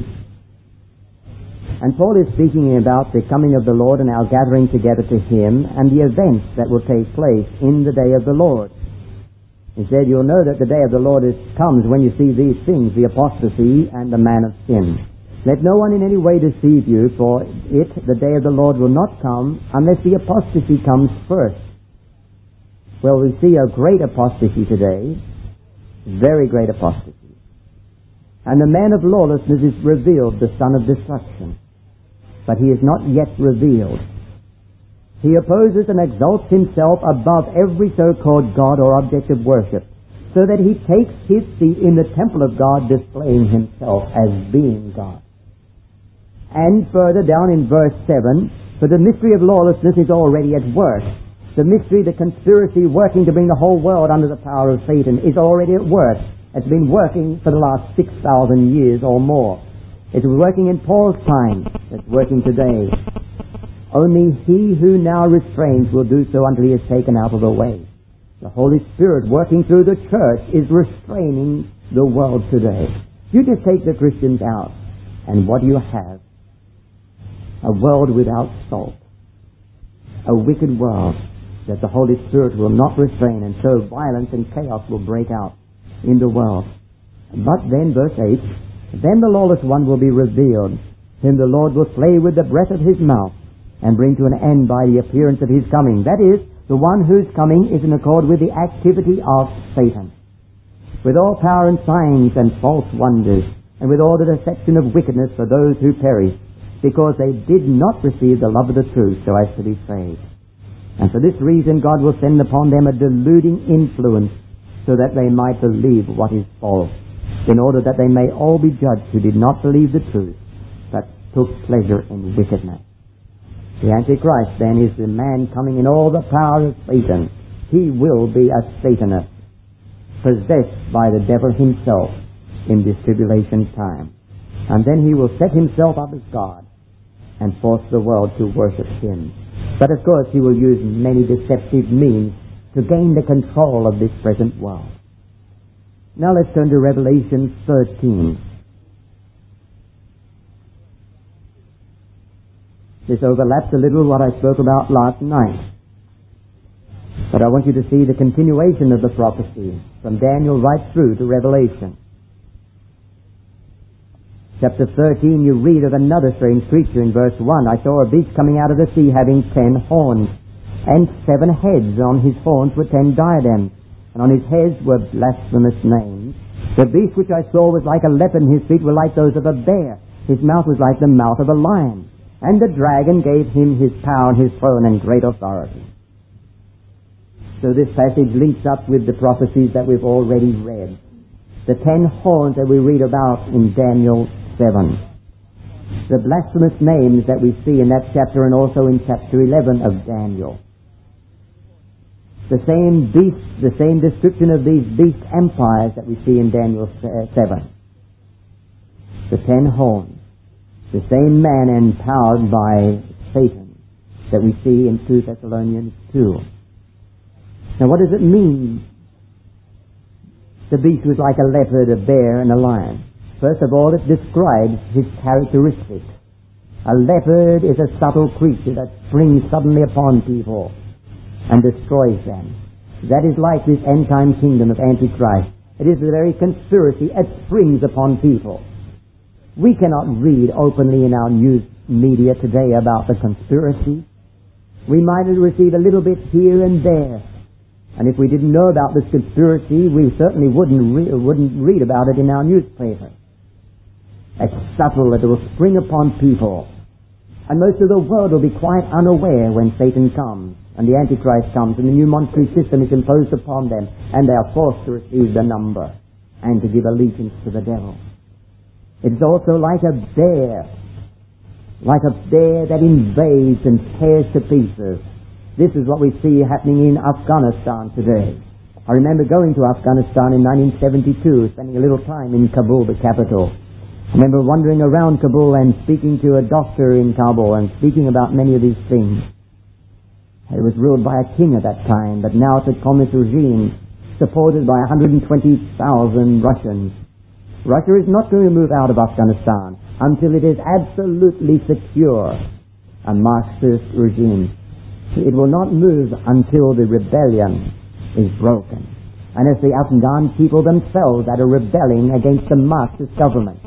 Speaker 1: And Paul is speaking about the coming of the Lord and our gathering together to Him and the events that will take place in the day of the Lord. He said, you'll know that the day of the Lord comes when you see these things, the apostasy and the man of sin. Let no one in any way deceive you, for the day of the Lord will not come unless the apostasy comes first. Well, we see a great apostasy today, very great apostasy. And the man of lawlessness is revealed, the son of destruction. But he is not yet revealed. He opposes and exalts himself above every so-called God or object of worship, so that he takes his seat in the temple of God, displaying himself as being God. And further down in verse 7, for the mystery of lawlessness is already at work. The mystery, the conspiracy working to bring the whole world under the power of Satan is already at work. It's been working for the last 6,000 years or more. It was working in Paul's time. It's working today. Only he who now restrains will do so until he is taken out of the way. The Holy Spirit working through the church is restraining the world today. You just take the Christians out, and what do you have? A world without salt. A wicked world that the Holy Spirit will not restrain, and so violence and chaos will break out in the world. But then, verse 8, then the lawless one will be revealed, whom the Lord will slay with the breath of his mouth, and bring to an end by the appearance of his coming. That is, the one whose coming is in accord with the activity of Satan, with all power and signs and false wonders, and with all the deception of wickedness for those who perish, because they did not receive the love of the truth so as to be saved. And for this reason God will send upon them a deluding influence, so that they might believe what is false, in order that they may all be judged who did not believe the truth, but took pleasure in wickedness. The Antichrist, then, is the man coming in all the power of Satan. He will be a Satanist, possessed by the devil himself in this tribulation time. And then he will set himself up as God and force the world to worship him. But of course he will use many deceptive means to gain the control of this present world. Now let's turn to Revelation 13. This overlaps a little what I spoke about last night. But I want you to see the continuation of the prophecy from Daniel right through to Revelation. Chapter 13, you read of another strange creature in verse 1. I saw a beast coming out of the sea having 10 horns, and 7 heads. On his horns were 10 diadems, and on his heads were blasphemous names. The beast which I saw was like a leopard, and his feet were like those of a bear. His mouth was like the mouth of a lion. And the dragon gave him his power and his throne and great authority. So this passage links up with the prophecies that we've already read. The 10 horns that we read about in Daniel 7. The blasphemous names that we see in that chapter and also in chapter 11 of Daniel. The same beast, the same description of these beast empires that we see in Daniel 7. The 10 horns. The same man empowered by Satan that we see in 2 Thessalonians 2. Now what does it mean? The beast was like a leopard, a bear, and a lion. First of all, it describes his characteristics. A leopard is a subtle creature that springs suddenly upon people and destroys them. That is like this end-time kingdom of Antichrist. It is the very conspiracy that springs upon people. We cannot read openly in our news media today about the conspiracy. We might receive a little bit here and there. And if we didn't know about this conspiracy, we certainly wouldn't read about it in our newspaper. It's subtle, it will spring upon people. And most of the world will be quite unaware when Satan comes and the Antichrist comes and the new monetary system is imposed upon them, and they are forced to receive the number and to give allegiance to the devil. It is also like a bear that invades and tears to pieces. This is what we see happening in Afghanistan today. I remember going to Afghanistan in 1972, spending a little time in Kabul, the capital. I remember wandering around Kabul and speaking to a doctor in Kabul and speaking about many of these things. It was ruled by a king at that time, but now it's a communist regime supported by 120,000 Russians. Russia is not going to move out of Afghanistan until it is absolutely secure, a Marxist regime. It will not move until the rebellion is broken. And it's the Afghan people themselves that are rebelling against the Marxist government.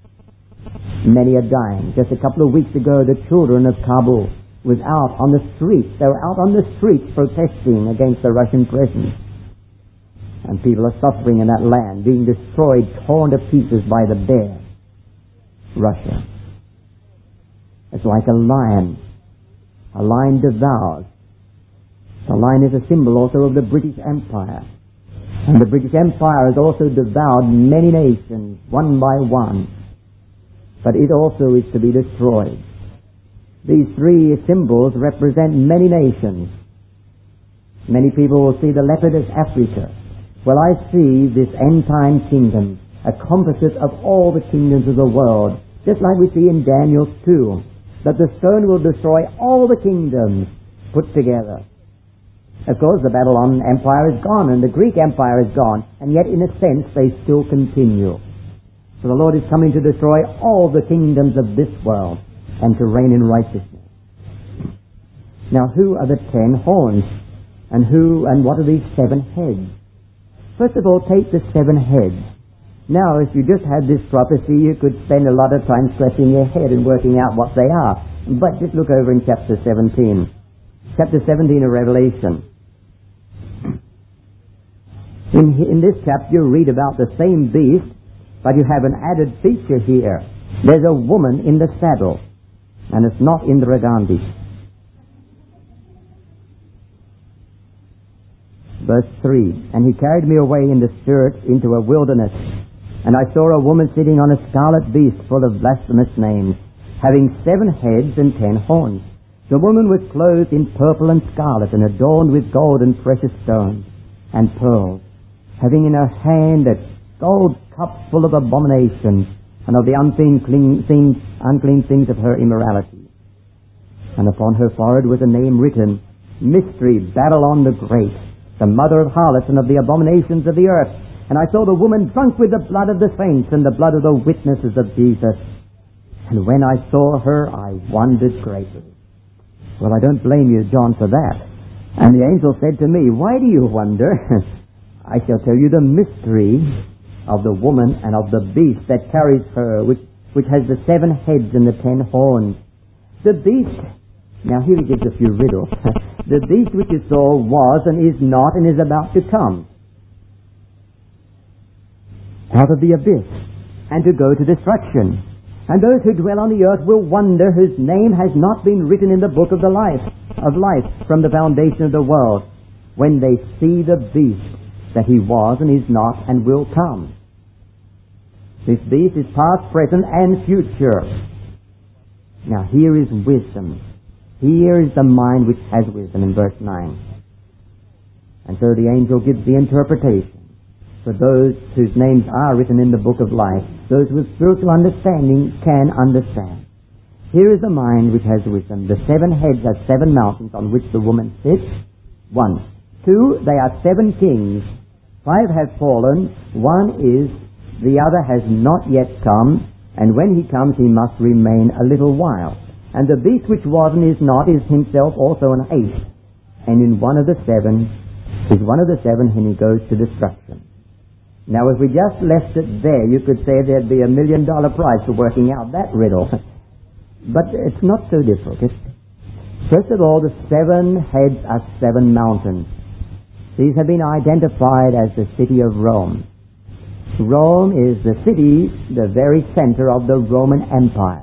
Speaker 1: Many are dying. Just a couple of weeks ago, the children of Kabul was out on the streets. They were out on the streets protesting against the Russian presence. And people are suffering in that land, being destroyed, torn to pieces by the bear, Russia. It's like a lion. A lion devours. The lion is a symbol also of the British Empire. And the British Empire has also devoured many nations, one by one. But it also is to be destroyed. These three symbols represent many nations. Many people will see the leopard as Africa. Well, I see this end-time kingdom, a composite of all the kingdoms of the world, just like we see in Daniel 2, that the stone will destroy all the kingdoms put together. Of course, the Babylon Empire is gone and the Greek Empire is gone, and yet in a sense they still continue. So the Lord is coming to destroy all the kingdoms of this world and to reign in righteousness. Now, who are the 10 horns? And what are these 7 heads? First of all, take the 7 heads. Now, if you just had this prophecy, you could spend a lot of time scratching your head and working out what they are. But just look over in chapter 17. Chapter 17 of Revelation. In this chapter, you read about the same beast, but you have an added feature here. There's a woman in the saddle, and it's not Indira Gandhi. Verse 3, and he carried me away in the spirit into a wilderness, and I saw a woman sitting on a scarlet beast full of blasphemous names, having 7 heads and 10 horns. The woman was clothed in purple and scarlet, and adorned with gold and precious stones and pearls, having in her hand a gold cup full of abominations and of the unclean things of her immorality. And upon her forehead was a name written, Mystery, Babylon the Great, the mother of harlots and of the abominations of the earth. And I saw the woman drunk with the blood of the saints and the blood of the witnesses of Jesus. And when I saw her, I wondered greatly. Well, I don't blame you, John, for that. And the angel said to me, why do you wonder? I shall tell you the mystery of the woman and of the beast that carries her, which has the 7 heads and the 10 horns. The beast, now here he gives a few riddles. The beast which you saw was and is not and is about to come. out of the abyss, and to go to destruction. And those who dwell on the earth will wonder whose name has not been written in the book of life from the foundation of the world, when they see the beast, that he was and is not and will come. This beast is past, present, and future. Now here is wisdom. Here is the mind which has wisdom in verse 9. And so the angel gives the interpretation for those whose names are written in the book of life. Those with spiritual understanding can understand. Here is the mind which has wisdom. The 7 heads are 7 mountains on which the woman sits. 1. 2, they are 7 kings. 5 have fallen. 1 is, the other has not yet come, and when he comes he must remain a little while. And the beast which was and is not is himself also an 8. And in one of the 7 is one of the 7, and he goes to destruction. Now, if we just left it there, you could say there'd be $1 million prize for working out that riddle. But it's not so difficult. First of all, the 7 heads are 7 mountains. These have been identified as the city of Rome. Rome is the city, the very center of the Roman Empire.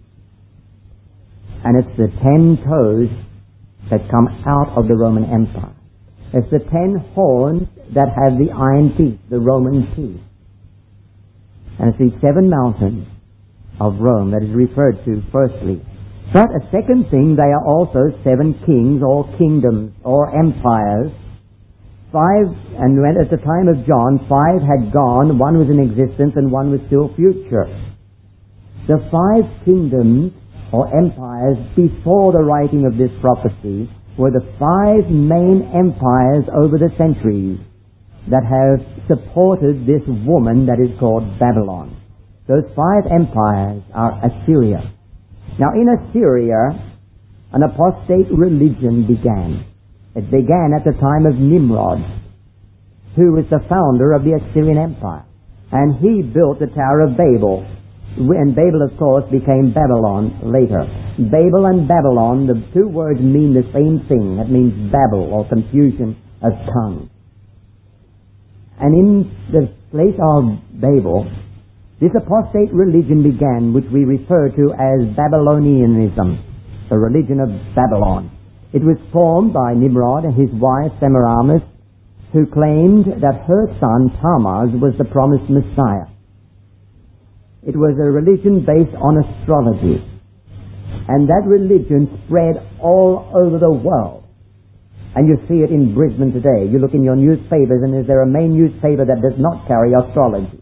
Speaker 1: And it's the 10 toes that come out of the Roman Empire. It's the 10 horns that have the iron teeth, the Roman teeth. And it's these 7 mountains of Rome that is referred to firstly. But a second thing, they are also 7 kings or kingdoms or empires. 5, and when at the time of John, 5 had gone, 1 was in existence and 1 was still future. The 5 kingdoms or empires before the writing of this prophecy were the 5 main empires over the centuries that have supported this woman that is called Babylon. Those 5 empires are Assyria. Now in Assyria, an apostate religion began. It began at the time of Nimrod, who was the founder of the Assyrian Empire. And he built the Tower of Babel. And Babel, of course, became Babylon later. Babel and Babylon, the 2 words mean the same thing. That means babble or confusion of tongue. And in the place of Babel, this apostate religion began, which we refer to as Babylonianism, the religion of Babylon. It was formed by Nimrod and his wife Semiramis, who claimed that her son Tammuz was the promised Messiah. It was a religion based on astrology. And that religion spread all over the world. And you see it in Brisbane today. You look in your newspapers, and is there a main newspaper that does not carry astrology?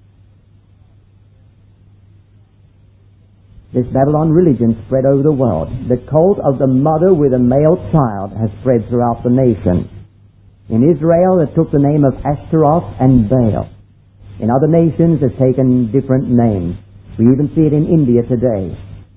Speaker 1: This Babylon religion spread over the world. The cult of the mother with a male child has spread throughout the nation. In Israel, it took the name of Ashtaroth and Baal. In other nations, it's taken different names. We even see it in India today.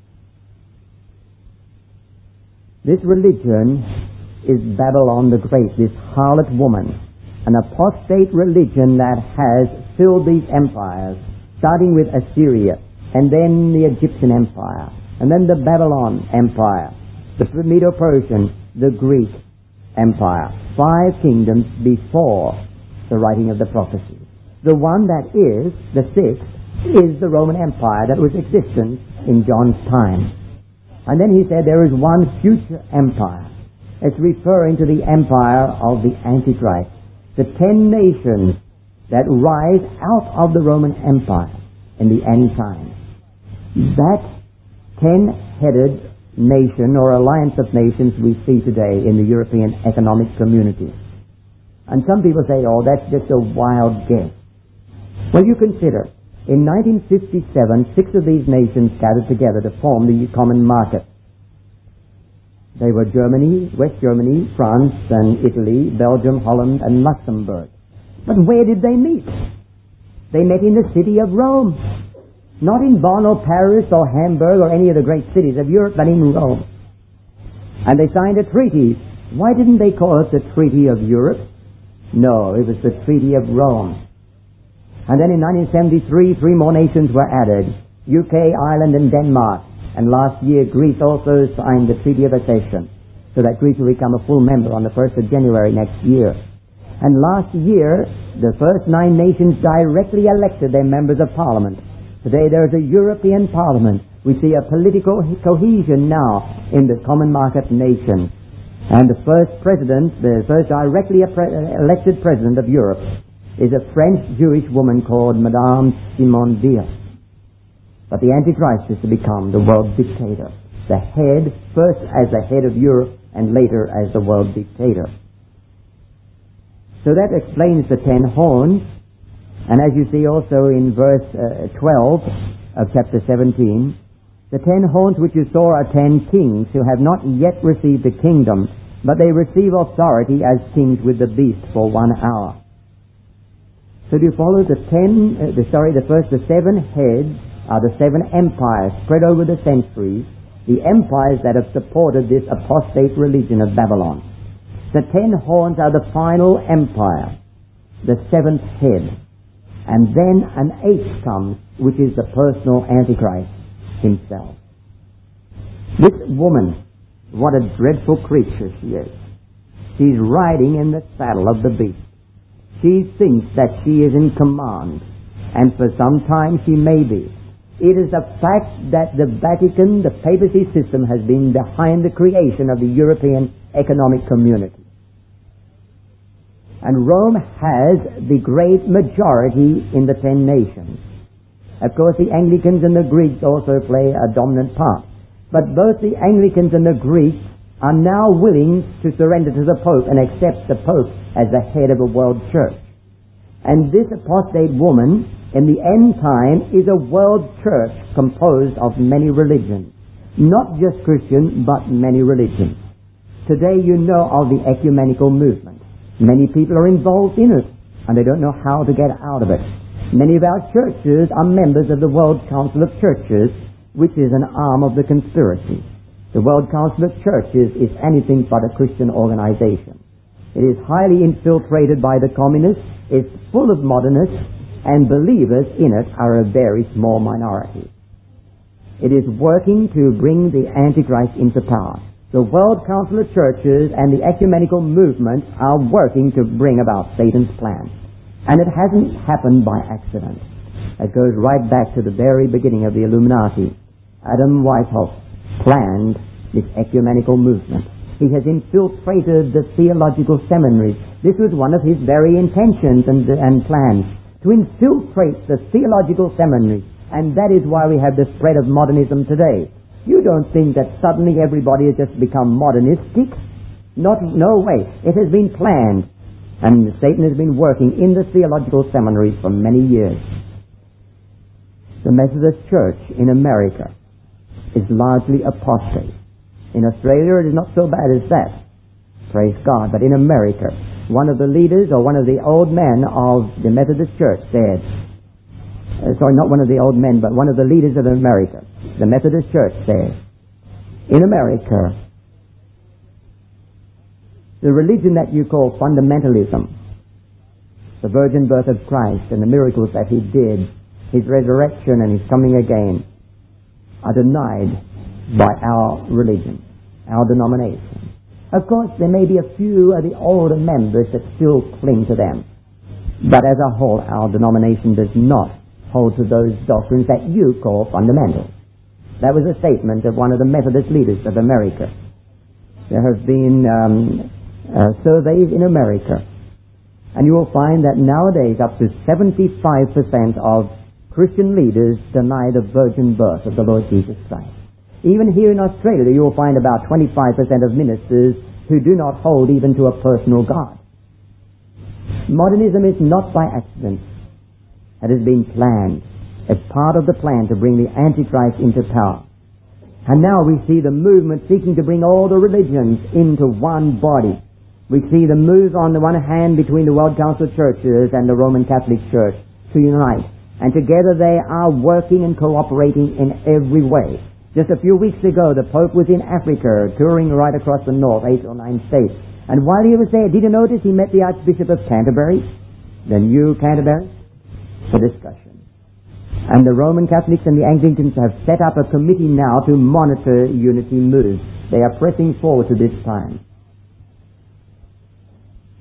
Speaker 1: This religion is Babylon the Great, this harlot woman, an apostate religion that has filled these empires, starting with Assyria, and then the Egyptian Empire, and then the Babylon Empire, the Medo-Persian, the Greek Empire. 5 kingdoms before the writing of the prophecy. The one that is, the 6th, is the Roman Empire that was existent in John's time. And then he said there is one future empire. It's referring to the empire of the Antichrist. The 10 nations that rise out of the Roman Empire in the end times. That 10-headed nation or alliance of nations we see today in the European Economic Community. And some people say, oh, that's just a wild guess. Well, you consider, in 1957, 6 of these nations gathered together to form the common market. They were Germany, West Germany, France and Italy, Belgium, Holland and Luxembourg. But where did they meet? They met in the city of Rome. Not in Bonn or Paris or Hamburg or any of the great cities of Europe, but in Rome. And they signed a treaty. Why didn't they call it the Treaty of Europe? No, it was the Treaty of Rome. And then in 1973, 3 more nations were added. UK, Ireland and Denmark. And last year, Greece also signed the Treaty of Accession, so that Greece will become a full member on the 1st of January next year. And last year, The first 9 nations directly elected their members of parliament. Today there is a European Parliament. We see a political cohesion now in the common market nation. And the first president, the first directly elected president of Europe, is a French Jewish woman called Madame Simone Veil. But the Antichrist is to become the world dictator. The head, first as the head of Europe and later as the world dictator. So that explains the 10 horns. And as you see also in verse 12 of chapter 17, the 10 horns which you saw are 10 kings who have not yet received the kingdom, but they receive authority as kings with the beast for 1 hour. So do you follow the 7 heads are the 7 empires spread over the centuries, the empires that have supported this apostate religion of Babylon. The 10 horns are the final empire, the 7th head. And then an 8th comes, which is the personal Antichrist himself. This woman, what a dreadful creature she is. She's riding in the saddle of the beast. She thinks that she is in command, and for some time she may be. It is a fact that the Vatican, the papacy system, has been behind the creation of the European economic community. And Rome has the great majority in the 10 nations. Of course, the Anglicans and the Greeks also play a dominant part. But both the Anglicans and the Greeks are now willing to surrender to the Pope and accept the Pope as the head of a world church. And this apostate woman, in the end time, is a world church composed of many religions. Not just Christian, but many religions. Today you know of the ecumenical movement. Many people are involved in it, and they don't know how to get out of it. Many of our churches are members of the World Council of Churches, which is an arm of the conspiracy. The World Council of Churches is anything but a Christian organization. It is highly infiltrated by the communists, is full of modernists, and believers in it are a very small minority. It is working to bring the Antichrist into power. The World Council of Churches and the ecumenical movement are working to bring about Satan's plan. And it hasn't happened by accident. It goes right back to the very beginning of the Illuminati. Adam Weishaupt planned this ecumenical movement. He has infiltrated the theological seminaries. This was one of his very intentions and plans, to infiltrate the theological seminaries. And that is why we have the spread of modernism today. You don't think that suddenly everybody has just become modernistic? No way. It has been planned. And Satan has been working in the theological seminaries for many years. The Methodist Church in America is largely apostate. In Australia it is not so bad as that. Praise God. But in America, one of the leaders, or one of the old men of the Methodist Church said, not one of the old men, but one of the leaders of America, the Methodist Church says, in America, the religion that you call fundamentalism, the virgin birth of Christ and the miracles that he did, his resurrection and his coming again, are denied by our religion, our denomination. Of course, there may be a few of the older members that still cling to them, but as a whole, our denomination does not hold to those doctrines that you call fundamental. That was a statement of one of the Methodist leaders of America. There have been surveys in America, and you will find that nowadays up to 75% of Christian leaders deny the virgin birth of the Lord Jesus Christ. Even here in Australia, you will find about 25% of ministers who do not hold even to a personal God. Modernism is not by accident. It has been planned as part of the plan to bring the Antichrist into power. And now we see the movement seeking to bring all the religions into one body. We see the move on the one hand between the World Council of Churches and the Roman Catholic Church to unite. And together they are working and cooperating in every way. Just a few weeks ago, the Pope was in Africa, touring right across the north, 8 or 9 states. And while he was there, did you notice he met the Archbishop of Canterbury? The new Canterbury? For discussion. And the Roman Catholics and the Anglicans have set up a committee now to monitor unity moves. They are pressing forward to this time.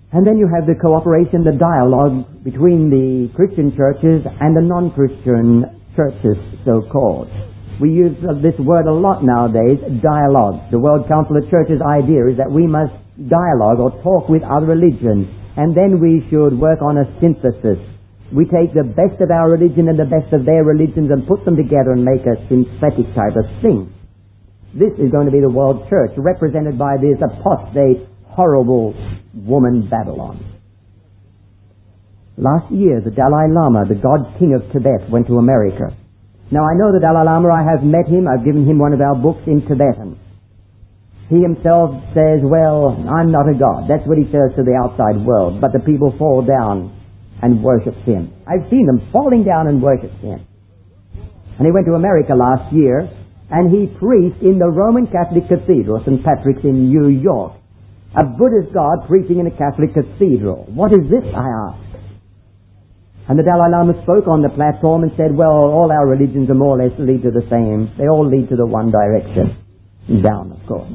Speaker 1: And then you have the cooperation, the dialogue between the Christian churches and the non-Christian churches, so-called. We use this word a lot nowadays, dialogue. The World Council of Churches' idea is that we must dialogue or talk with other religions, and then we should work on a synthesis. We take the best of our religion and the best of their religions and put them together and make a synthetic type of thing. This is going to be the world church, represented by this apostate, horrible woman Babylon. Last year, the Dalai Lama, the God King of Tibet, went to America. Now, I know the Dalai Lama. I have met him. I've given him one of our books in Tibetan. He himself says, well, I'm not a god. That's what he says to the outside world. But the people fall down and worship him. I've seen them falling down and worship him. And he went to America last year, and he preached in the Roman Catholic Cathedral, St. Patrick's in New York. A Buddhist god preaching in a Catholic cathedral. What is this, I asked. And the Dalai Lama spoke on the platform and said, well, all our religions are more or less lead to the same. They all lead to the one direction. Down, of course.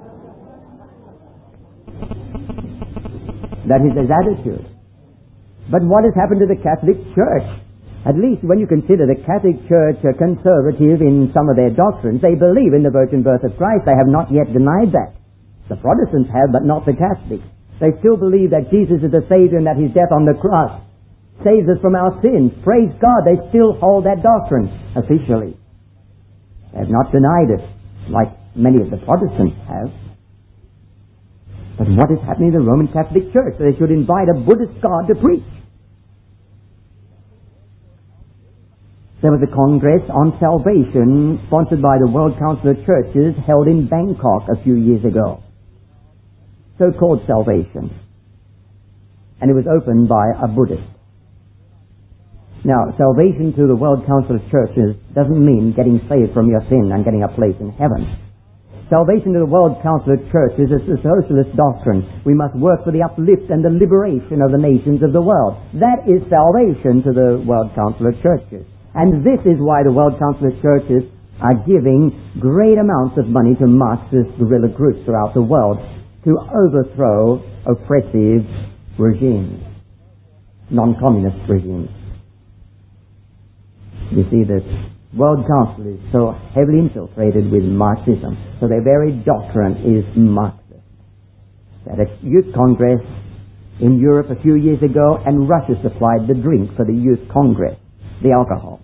Speaker 1: That is his attitude. But what has happened to the Catholic Church? At least when you consider the Catholic Church conservative in some of their doctrines, they believe in the virgin birth of Christ. They have not yet denied that. The Protestants have, but not the Catholics. They still believe that Jesus is the Savior and that his death on the cross saves us from our sins. Praise God, they still hold that doctrine officially. They have not denied it, like many of the Protestants have. But what is happening in the Roman Catholic Church? They should invite a Buddhist god to preach. There was a Congress on Salvation sponsored by the World Council of Churches held in Bangkok a few years ago. So-called Salvation. And it was opened by a Buddhist. Now, salvation to the World Council of Churches doesn't mean getting saved from your sin and getting a place in heaven. Salvation to the World Council of Churches is a socialist doctrine. We must work for the uplift and the liberation of the nations of the world. That is salvation to the World Council of Churches. And this is why the World Council of Churches are giving great amounts of money to Marxist guerrilla groups throughout the world to overthrow oppressive regimes, non-communist regimes. You see, the World Council is so heavily infiltrated with Marxism, so their very doctrine is Marxist. They had a youth congress in Europe a few years ago, and Russia supplied the drink for the youth congress, the alcohol.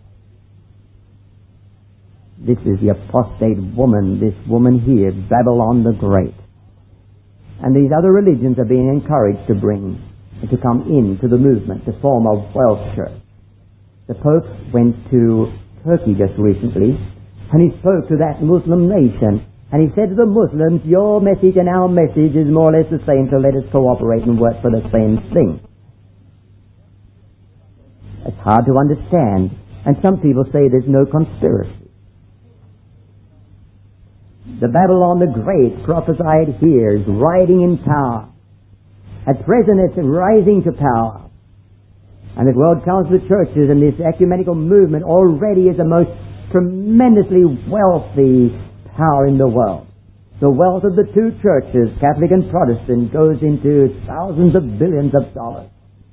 Speaker 1: This is the apostate woman, this woman here, Babylon the Great. And these other religions are being encouraged to come into the movement, to form a world church. The Pope went to Turkey just recently, and he spoke to that Muslim nation, and he said to the Muslims, your message and our message is more or less the same, so let us cooperate and work for the same thing. It's hard to understand, and some people say there's no conspiracy. The Babylon the Great prophesied here is riding in power. At present it's rising to power. And the World Council of Churches and this ecumenical movement already is the most tremendously wealthy power in the world. The wealth of the two churches, Catholic and Protestant, goes into thousands of billions of dollars.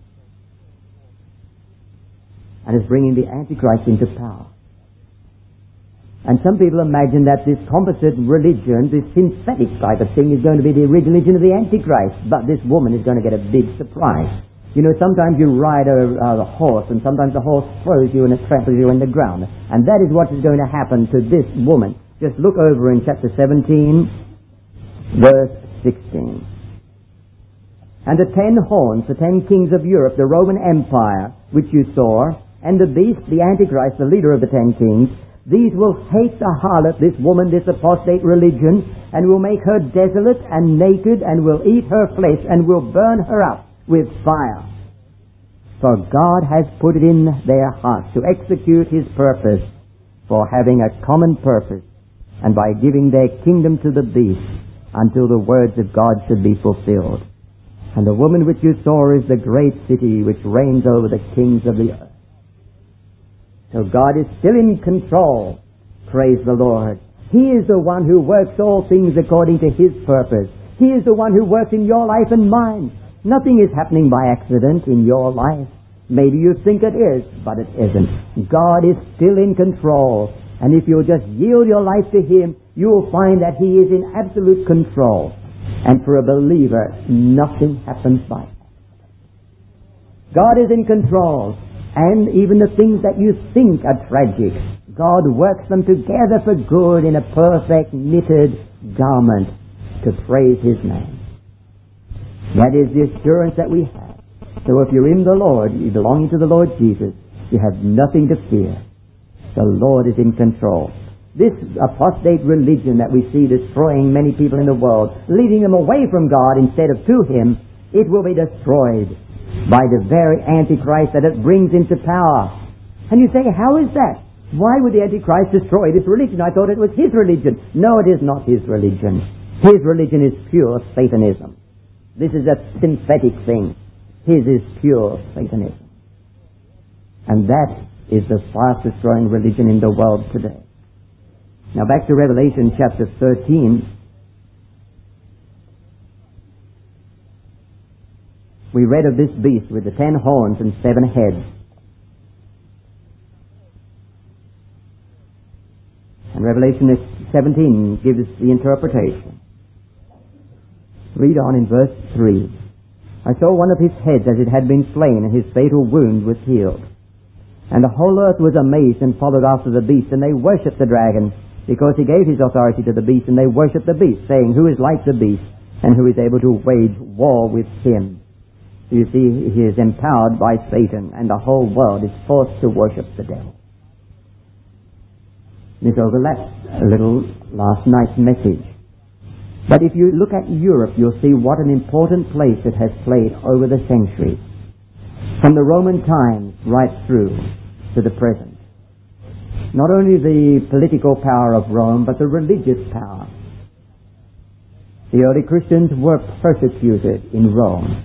Speaker 1: And is bringing the Antichrist into power. And some people imagine that this composite religion, this synthetic type of thing, is going to be the religion of the Antichrist. But this woman is going to get a big surprise. You know, sometimes you ride a horse, and sometimes the horse throws you and it tramples you in the ground. And that is what is going to happen to this woman. Just look over in chapter 17, verse 16. And the 10 horns, the 10 kings of Europe, the Roman Empire, which you saw, and the beast, the Antichrist, the leader of the 10 kings, these will hate the harlot, this woman, this apostate religion, and will make her desolate and naked, and will eat her flesh, and will burn her up with fire. For God has put it in their hearts to execute his purpose, for having a common purpose, and by giving their kingdom to the beast, until the words of God should be fulfilled. And the woman which you saw is the great city which reigns over the kings of the earth. So God is still in control. Praise the Lord. He is the one who works all things according to his purpose. He is the one who works in your life and mine. Nothing is happening by accident in your life. Maybe you think it is, but it isn't. God is still in control. And if you'll just yield your life to Him, you will find that He is in absolute control. And for a believer, nothing happens by accident. God is in control. And even the things that you think are tragic, God works them together for good in a perfect knitted garment to praise His name. That is the assurance that we have. So if you're in the Lord, you belong to the Lord Jesus, you have nothing to fear. The Lord is in control. This apostate religion that we see destroying many people in the world, leading them away from God instead of to Him, it will be destroyed by the very Antichrist that it brings into power. And you say, how is that? Why would the Antichrist destroy this religion? I thought it was his religion. No, it is not his religion. His religion is pure Satanism. This is a synthetic thing. His is pure Satanism. And that is the fastest growing religion in the world today. Now back to Revelation chapter 13. We read of this beast with the 10 horns and 7 heads. And Revelation 17 gives the interpretation. Read on in verse 3. I saw one of his heads as it had been slain, and his fatal wound was healed. And the whole earth was amazed and followed after the beast, and they worshipped the dragon, because he gave his authority to the beast, and they worshipped the beast, saying, Who is like the beast, and who is able to wage war with him? You see, he is empowered by Satan, and the whole world is forced to worship the devil. This overlaps a little last night's message. But if you look at Europe, you'll see what an important place it has played over the centuries. From the Roman times right through to the present. Not only the political power of Rome, but the religious power. The early Christians were persecuted in Rome.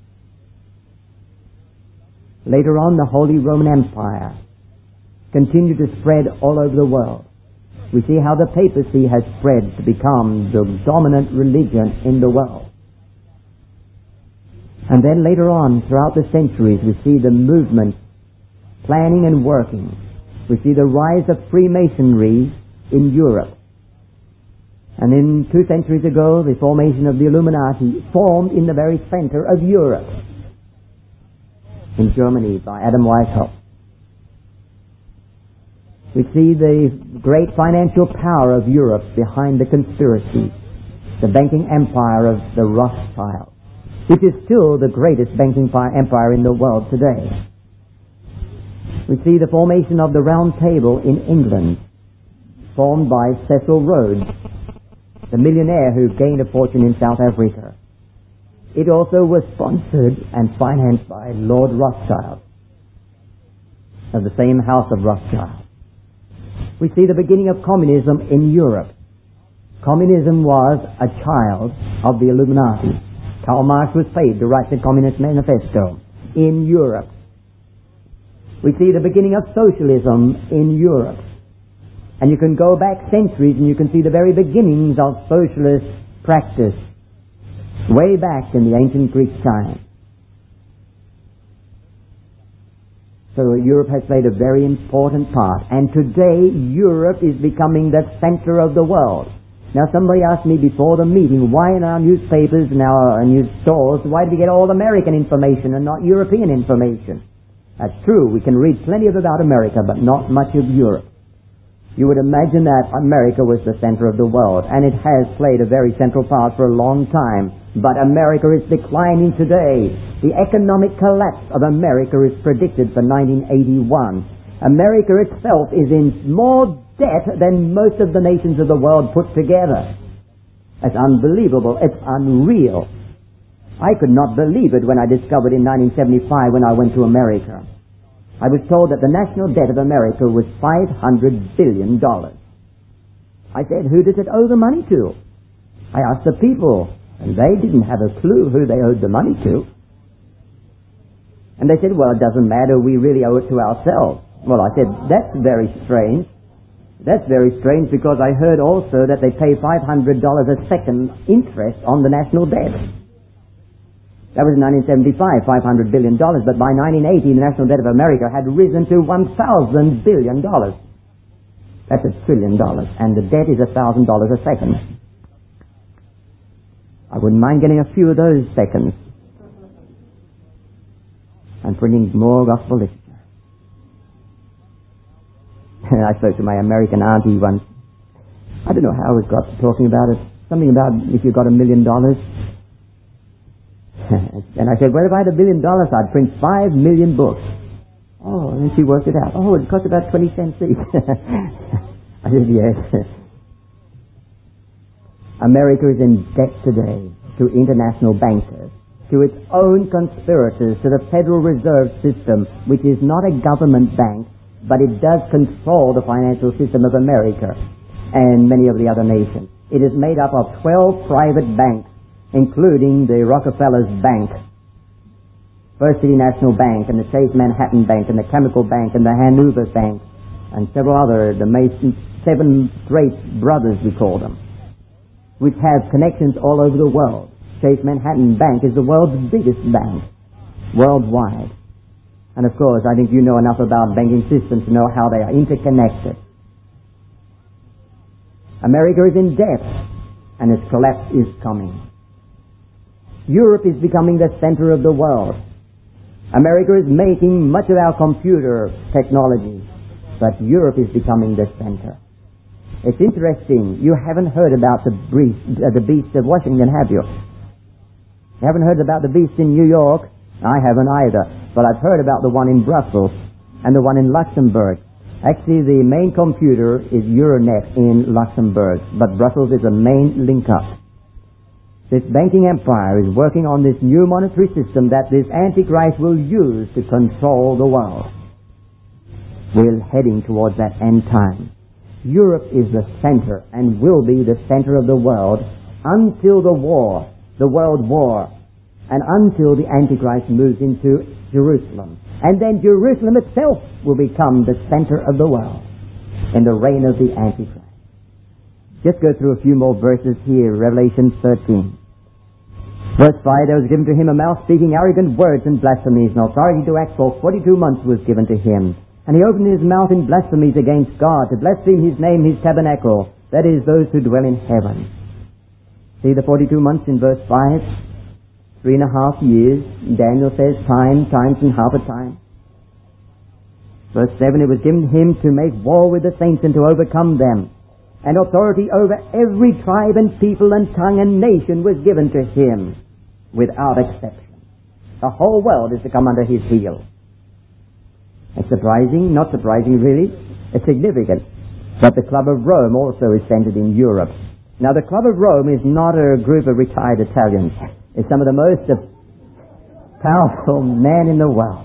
Speaker 1: Later on, the Holy Roman Empire continued to spread all over the world. We see how the papacy has spread to become the dominant religion in the world. And then later on, throughout the centuries, we see the movement planning and working. We see the rise of Freemasonry in Europe. And then 2 centuries ago, the formation of the Illuminati formed in the very center of Europe, in Germany, by Adam Weishaupt. We see the great financial power of Europe behind the conspiracy, the banking empire of the Rothschilds, which is still the greatest banking empire in the world today. We see the formation of the Round Table in England, formed by Cecil Rhodes, the millionaire who gained a fortune in South Africa. It also was sponsored and financed by Lord Rothschild, of the same house of Rothschild. We see the beginning of communism in Europe. Communism was a child of the Illuminati. Karl Marx was paid to write the Communist Manifesto in Europe. We see the beginning of socialism in Europe. And you can go back centuries and you can see the very beginnings of socialist practice way back in the ancient Greek time. So Europe has played a very important part. And today, Europe is becoming the center of the world. Now, somebody asked me before the meeting, why in our newspapers and our news stores, why do we get all American information and not European information? That's true. We can read plenty about America, but not much of Europe. You would imagine that America was the center of the world, and it has played a very central part for a long time. But America is declining today. The economic collapse of America is predicted for 1981. America itself is in more debt than most of the nations of the world put together. It's unbelievable. It's unreal. I could not believe it when I discovered in 1975 when I went to America. I was told that the national debt of America was $500 billion. I said, who does it owe the money to? I asked the people, and they didn't have a clue who they owed the money to. And they said, well, it doesn't matter, we really owe it to ourselves. Well, I said, that's very strange. That's very strange because I heard also that they pay $500 a second interest on the national debt. That was in 1975, $500 billion, but by 1980, the national debt of America had risen to $1,000 billion. That's $1 trillion, and the debt is $1,000 a second. I wouldn't mind getting a few of those seconds and printing more gospel literature. I spoke to my American auntie once. I don't know how we got to talking about it. Something about if you got $1 million. And I said, well, if I had $1 billion, I'd print 5 million books. Oh, and she worked it out. Oh, it cost about 20 cents each. I said, yes. America is in debt today to international bankers, to its own conspirators, to the Federal Reserve System, which is not a government bank, but it does control the financial system of America and many of the other nations. It is made up of 12 private banks, including the Rockefeller's Bank, First City National Bank, and the Chase Manhattan Bank, and the Chemical Bank, and the Hanover Bank, and several other, the Mason, 7 great brothers, we call them, which have connections all over the world. Chase Manhattan Bank is the world's biggest bank, worldwide. And of course, I think you know enough about banking systems to know how they are interconnected. America is in debt, and its collapse is coming. Europe is becoming the center of the world. America is making much of our computer technology, but Europe is becoming the center. It's interesting, you haven't heard about the beast of Washington, have you? You haven't heard about the beast in New York? I haven't either, but I've heard about the one in Brussels and the one in Luxembourg. Actually, the main computer is Euronet in Luxembourg, but Brussels is the main link-up. This banking empire is working on this new monetary system that this Antichrist will use to control the world. We're heading towards that end time. Europe is the center and will be the center of the world until the war, the world war, and until the Antichrist moves into Jerusalem. And then Jerusalem itself will become the center of the world in the reign of the Antichrist. Just go through a few more verses here, Revelation 13. Verse 5, there was given to him a mouth speaking arrogant words and blasphemies, and authority to act for 42 months was given to him. And he opened his mouth in blasphemies against God, to blaspheme his name, his tabernacle, that is, those who dwell in heaven. See the 42 months in verse 5? 3.5 years. Daniel says times and half a time. Verse 7, it was given him to make war with the saints and to overcome them. And authority over every tribe and people and tongue and nation was given to him, without exception. The whole world is to come under his heel. It's surprising, not surprising really. It's significant. But the Club of Rome also is centered in Europe. Now the Club of Rome is not a group of retired Italians. It's some of the most powerful men in the world.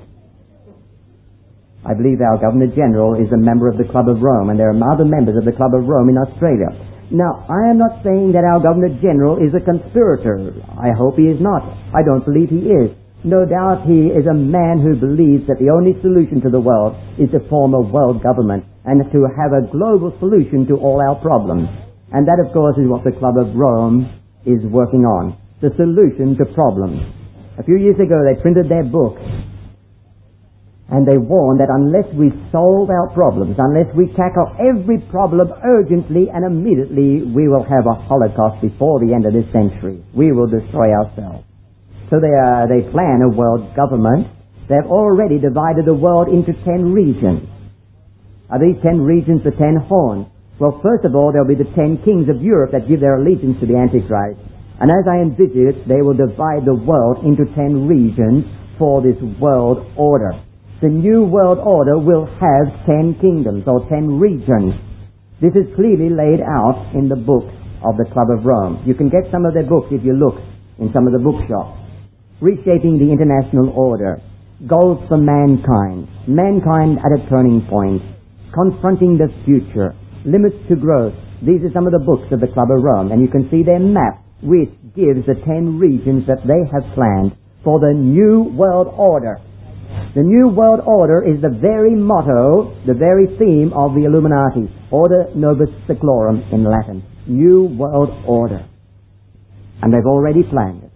Speaker 1: I believe our Governor General is a member of the Club of Rome, and there are other members of the Club of Rome in Australia. Now, I am not saying that our Governor General is a conspirator. I hope he is not. I don't believe he is. No doubt he is a man who believes that the only solution to the world is to form a world government and to have a global solution to all our problems. And that, of course, is what the Club of Rome is working on, the solution to problems. A few years ago, they printed their book, and they warned that unless we solve our problems, unless we tackle every problem urgently and immediately, we will have a Holocaust before the end of this century. We will destroy ourselves. So they plan a world government. They have already divided the world into 10 regions. Are these 10 regions the 10 horns? Well, first of all, there will be the 10 kings of Europe that give their allegiance to the Antichrist. And as I envisage it, they will divide the world into 10 regions for this world order. The new world order will have 10 kingdoms or 10 regions. This is clearly laid out in the books of the Club of Rome. You can get some of their books if you look in some of the bookshops. Reshaping the International Order, Goals for Mankind, Mankind at a Turning Point, Confronting the Future, Limits to Growth. These are some of the books of the Club of Rome, and you can see their map, which gives the 10 regions that they have planned for the New World Order. The New World Order is the very motto, the very theme of the Illuminati, Order Novus Seclorum in Latin, New World Order. And they've already planned it.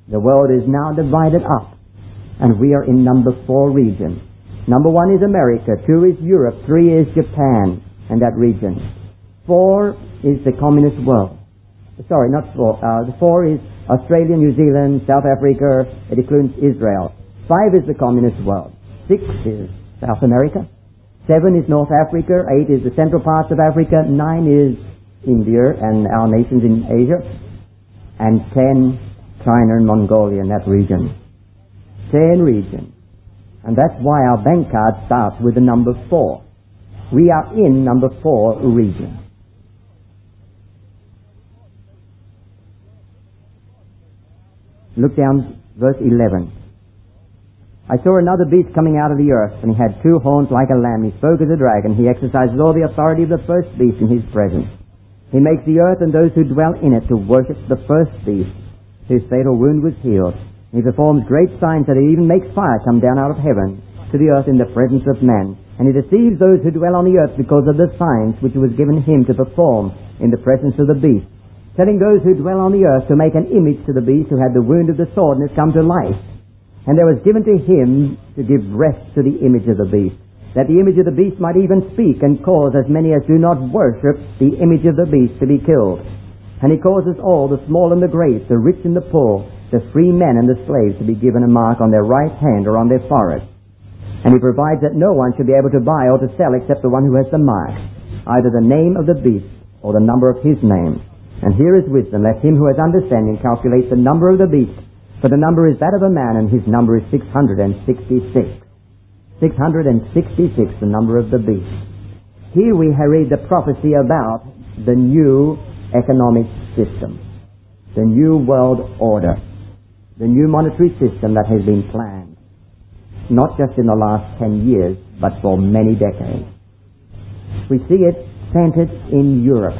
Speaker 1: The world is now divided up, and we are in number 4 region. Number 1 is America, 2 is Europe, 3 is Japan, and that region. 4 is the communist world. Sorry, not 4. The 4 is Australia, New Zealand, South Africa, it includes Israel. 5 is the communist world. 6 is South America. 7 is North Africa. 8 is the central parts of Africa. 9 is India and our nations in Asia. And 10, China and Mongolia in that region. 10 regions. And that's why our bank card starts with the number 4. We are in number 4 region. Look down verse 11. I saw another beast coming out of the earth, and he had 2 horns like a lamb. He spoke as a dragon. He exercises all the authority of the first beast in his presence. He makes the earth and those who dwell in it to worship the first beast, whose fatal wound was healed. He performs great signs that he even makes fire come down out of heaven to the earth in the presence of men. And he deceives those who dwell on the earth because of the signs which was given him to perform in the presence of the beast, telling those who dwell on the earth to make an image to the beast who had the wound of the sword and has come to life. And there was given to him to give rest to the image of the beast, that the image of the beast might even speak and cause as many as do not worship the image of the beast to be killed. And he causes all, the small and the great, the rich and the poor, the free men and the slaves, to be given a mark on their right hand or on their forehead. And he provides that no one should be able to buy or to sell except the one who has the mark, either the name of the beast or the number of his name. And here is wisdom. Let him who has understanding calculate the number of the beast, for the number is that of a man, and his number is 666. 666, the number of the beast. Here we read the prophecy about the new economic system, the new world order, the new monetary system that has been planned, not just in the last 10 years, but for many decades. We see it centered in Europe.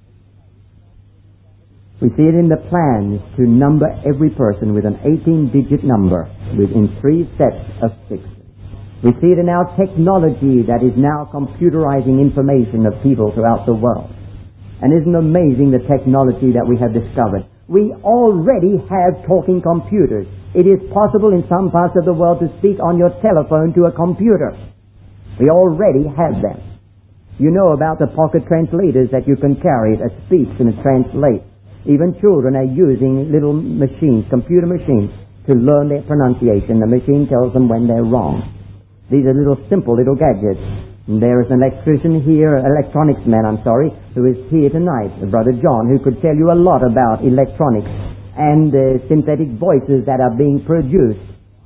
Speaker 1: We see it in the plans to number every person with an 18-digit number within 3 sets of 6. We see it in our technology that is now computerizing information of people throughout the world. And isn't it amazing the technology that we have discovered? We already have talking computers. It is possible in some parts of the world to speak on your telephone to a computer. We already have them. You know about the pocket translators that you can carry that speaks and translates. Even children are using little machines, computer machines, to learn their pronunciation. The machine tells them when they're wrong. These are simple little gadgets. And there is an electronics man, who is here tonight, Brother John, who could tell you a lot about electronics and synthetic voices that are being produced,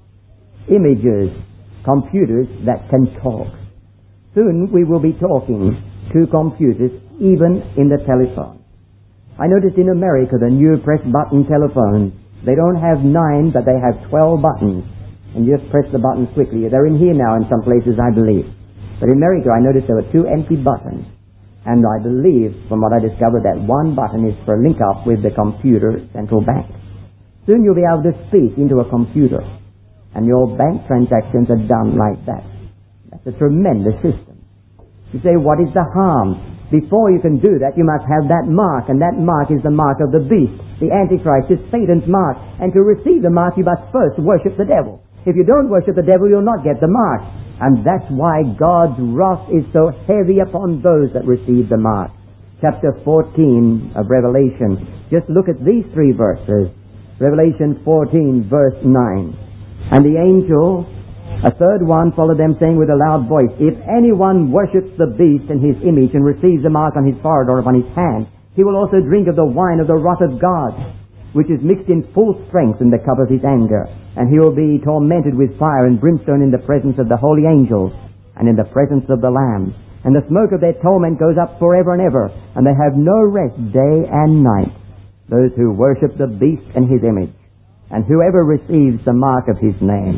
Speaker 1: images, computers that can talk. Soon we will be talking to computers, even in the telephone. I noticed in America the new press button telephones, they don't have 9, but they have 12 buttons. And you just press the buttons quickly. They're in here now in some places, I believe. But in America, I noticed there were 2 empty buttons. And I believe, from what I discovered, that 1 button is for link up with the computer central bank. Soon you'll be able to speak into a computer. And your bank transactions are done like that. That's a tremendous system. You say, what is the harm? Before you can do that, you must have that mark, and that mark is the mark of the beast. The Antichrist is Satan's mark. And to receive the mark, you must first worship the devil. If you don't worship the devil, you'll not get the mark. And that's why God's wrath is so heavy upon those that receive the mark. Chapter 14 of Revelation. Just look at these 3 verses. Revelation 14, verse 9. And the angel, a third one, followed them, saying with a loud voice, if anyone worships the beast and his image and receives the mark on his forehead or upon his hand, he will also drink of the wine of the wrath of God, which is mixed in full strength in the cup of his anger. And he will be tormented with fire and brimstone in the presence of the holy angels and in the presence of the Lamb. And the smoke of their torment goes up forever and ever, and they have no rest day and night, those who worship the beast and his image, and whoever receives the mark of his name.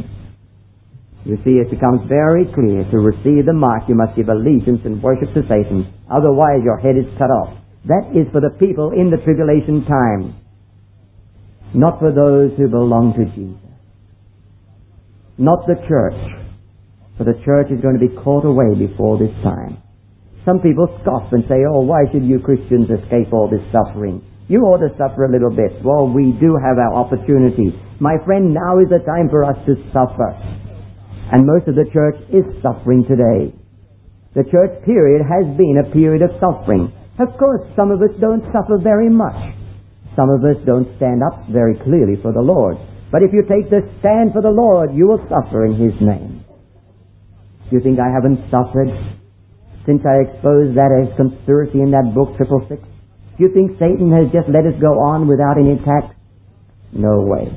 Speaker 1: You see, it becomes very clear, to receive the mark you must give allegiance and worship to Satan, otherwise your head is cut off. That is for the people in the tribulation time, not for those who belong to Jesus. Not the church, for the church is going to be caught away before this time. Some people scoff and say, oh, why should you Christians escape all this suffering? You ought to suffer a little bit. Well, we do have our opportunity. My friend, now is the time for us to suffer. And most of the church is suffering today. The church period has been a period of suffering. Of course, some of us don't suffer very much. Some of us don't stand up very clearly for the Lord. But if you take the stand for the Lord, you will suffer in His name. Do you think I haven't suffered since I exposed that as conspiracy in that book, 666? Do you think Satan has just let us go on without any attacks? No way.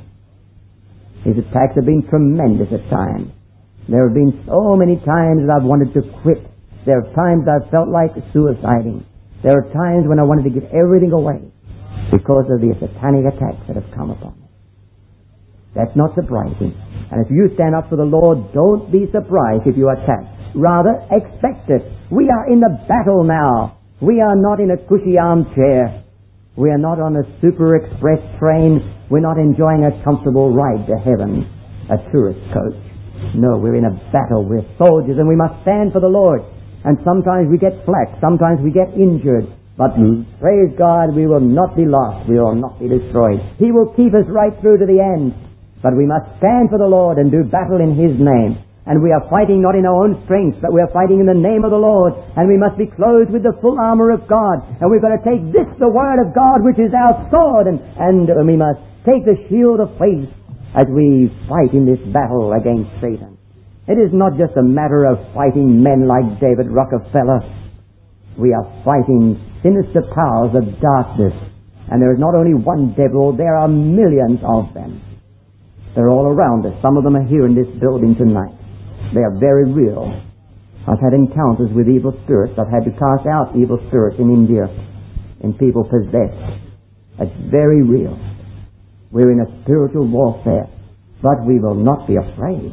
Speaker 1: His attacks have been tremendous at times. There have been so many times that I've wanted to quit. There are times I've felt like suiciding. There are times when I wanted to give everything away because of the satanic attacks that have come upon me. That's not surprising. And if you stand up for the Lord, don't be surprised if you are attacked. Rather, expect it. We are in the battle now. We are not in a cushy armchair. We are not on a super express train. We're not enjoying a comfortable ride to heaven, a tourist coach. No, we're in a battle. We're soldiers and we must stand for the Lord. And sometimes we get flack. Sometimes we get injured. But praise God, we will not be lost. We will not be destroyed. He will keep us right through to the end. But we must stand for the Lord and do battle in His name. And we are fighting not in our own strength, but we are fighting in the name of the Lord. And we must be clothed with the full armor of God. And we've got to take this, the Word of God, which is our sword. And we must take the shield of faith as we fight in this battle against Satan. It is not just a matter of fighting men like David Rockefeller. We are fighting sinister powers of darkness. And there is not only one devil, there are millions of them. They're all around us. Some of them are here in this building tonight. They are very real. I've had encounters with evil spirits. I've had to cast out evil spirits in India and people possessed. It's very real. We're in a spiritual warfare, but we will not be afraid.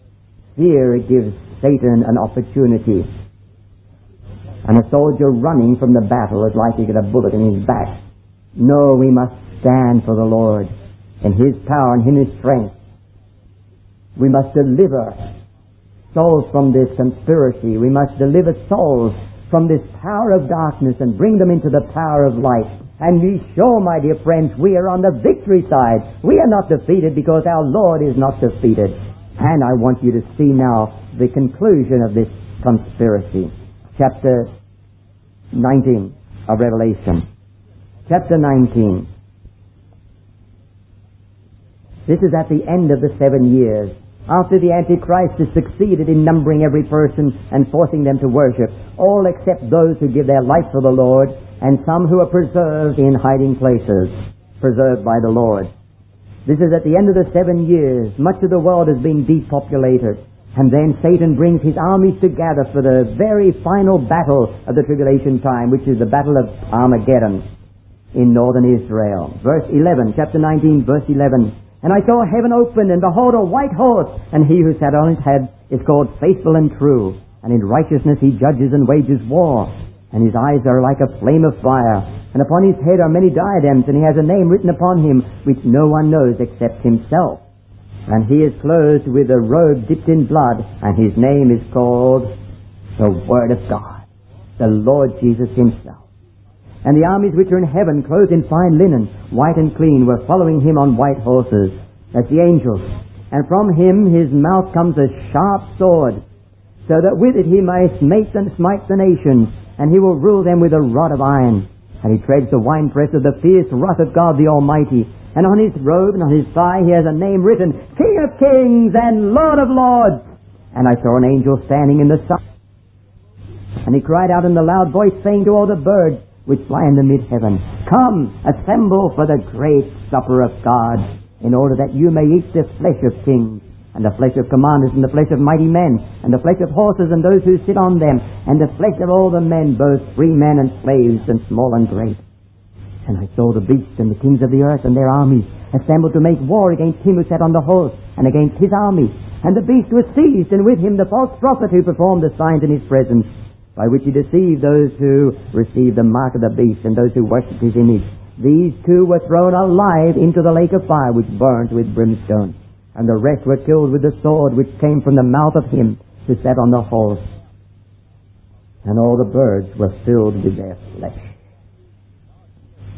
Speaker 1: Fear gives Satan an opportunity. And a soldier running from the battle is like to get a bullet in his back. No, we must stand for the Lord in His power and in His strength. We must deliver souls from this conspiracy. We must deliver souls from this power of darkness and bring them into the power of light. And be sure, my dear friends, we are on the victory side. We are not defeated because our Lord is not defeated. And I want you to see now the conclusion of this conspiracy. Chapter 19 of Revelation. Chapter 19. This is at the end of the 7 years. After the Antichrist has succeeded in numbering every person and forcing them to worship, all except those who give their life for the Lord, and some who are preserved in hiding places, preserved by the Lord. This is at the end of the 7 years. Much of the world is being depopulated. And then Satan brings his armies together for the very final battle of the tribulation time, which is the battle of Armageddon in northern Israel. Verse 11, chapter 19, verse 11. And I saw heaven open, and behold, a white horse, and he who sat on his head is called Faithful and True, and in righteousness he judges and wages war, and his eyes are like a flame of fire, and upon his head are many diadems, and he has a name written upon him which no one knows except himself. And he is clothed with a robe dipped in blood, and his name is called the Word of God, the Lord Jesus Himself. And the armies which are in heaven, clothed in fine linen, white and clean, were following Him on white horses. That's the angels. And from Him His mouth comes a sharp sword, so that with it He may smite the nations, and He will rule them with a rod of iron. And He treads the winepress of the fierce wrath of God the Almighty. And on His robe and on His thigh He has a name written, King of Kings and Lord of Lords. And I saw an angel standing in the sun. And he cried out in a loud voice, saying to all the birds which fly in the mid-heaven, Come, assemble for the great supper of God, in order that you may eat the flesh of kings, and the flesh of commanders, and the flesh of mighty men, and the flesh of horses, and those who sit on them, and the flesh of all the men, both free men and slaves, and small and great. And I saw the beast and the kings of the earth and their armies assembled to make war against him who sat on the horse, and against his army. And the beast was seized, and with him the false prophet who performed the signs in his presence, by which he deceived those who received the mark of the beast and those who worshipped his image. These two were thrown alive into the lake of fire, which burns with brimstone. And the rest were killed with the sword which came from the mouth of him who sat on the horse. And all the birds were filled with their flesh.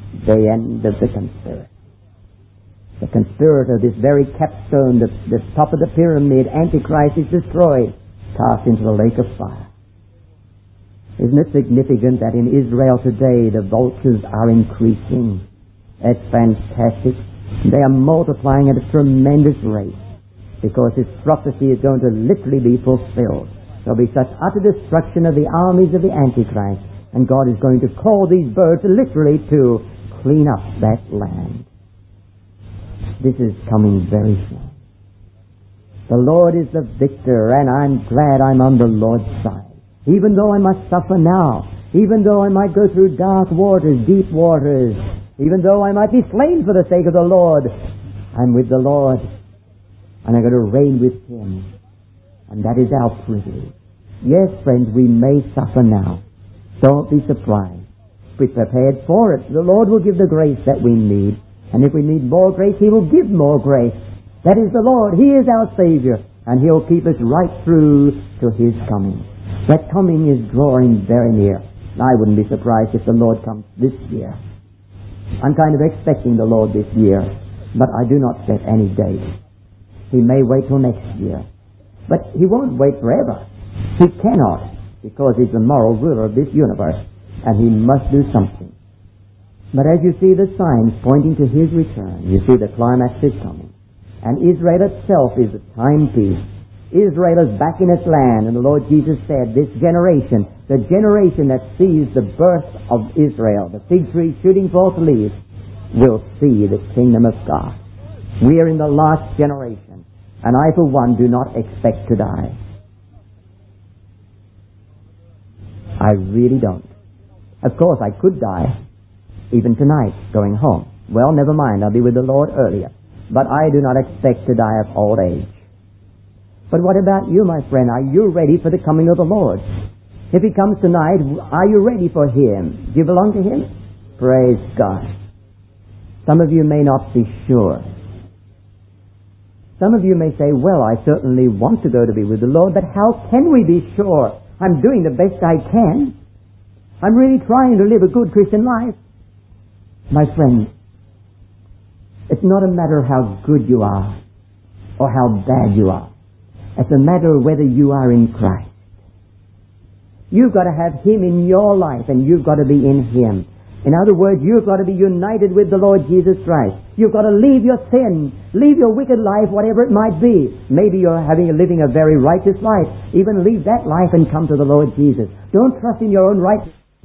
Speaker 1: the end of the conspiracy. The conspirator, this very capstone, the top of the pyramid, Antichrist, is destroyed, cast into the lake of fire. Isn't it significant that in Israel today the vultures are increasing? It's fantastic. They are multiplying at a tremendous rate because this prophecy is going to literally be fulfilled. There'll be such utter destruction of the armies of the Antichrist, and God is going to call these birds literally to clean up that land. This is coming very soon. The Lord is the victor, and I'm glad I'm on the Lord's side. Even though I must suffer now, even though I might go through dark waters, deep waters, even though I might be slain for the sake of the Lord, I'm with the Lord, and I'm going to reign with Him. And that is our privilege. Yes, friends, we may suffer now. Don't be surprised. Be prepared for it. The Lord will give the grace that we need. And if we need more grace, He will give more grace. That is the Lord. He is our Savior. And He'll keep us right through to His coming. That coming is drawing very near. I wouldn't be surprised if the Lord comes this year. I'm kind of expecting the Lord this year, but I do not set any date. He may wait till next year. But He won't wait forever. He cannot, because He's the moral ruler of this universe, and He must do something. But as you see the signs pointing to His return, you see the climax is coming. And Israel itself is the timepiece. Israel is back in its land, and the Lord Jesus said, this generation, the generation that sees the birth of Israel, the fig tree shooting forth leaves, will see the kingdom of God. We are in the last generation, and I, for one, do not expect to die. I really don't. Of course, I could die, even tonight, going home. Well, never mind, I'll be with the Lord earlier. But I do not expect to die of old age. But what about you, my friend? Are you ready for the coming of the Lord? If He comes tonight, are you ready for Him? Do you belong to Him? Praise God. Some of you may not be sure. Some of you may say, well, I certainly want to go to be with the Lord, but how can we be sure? I'm doing the best I can. I'm really trying to live a good Christian life. My friend, it's not a matter of how good you are or how bad you are. It's a matter of whether you are in Christ. You've got to have Him in your life, and you've got to be in Him. In other words, you've got to be united with the Lord Jesus Christ. You've got to leave your sin, leave your wicked life, whatever it might be. Maybe you're living a very righteous life. Even leave that life and come to the Lord Jesus. Don't trust in your own righteousness.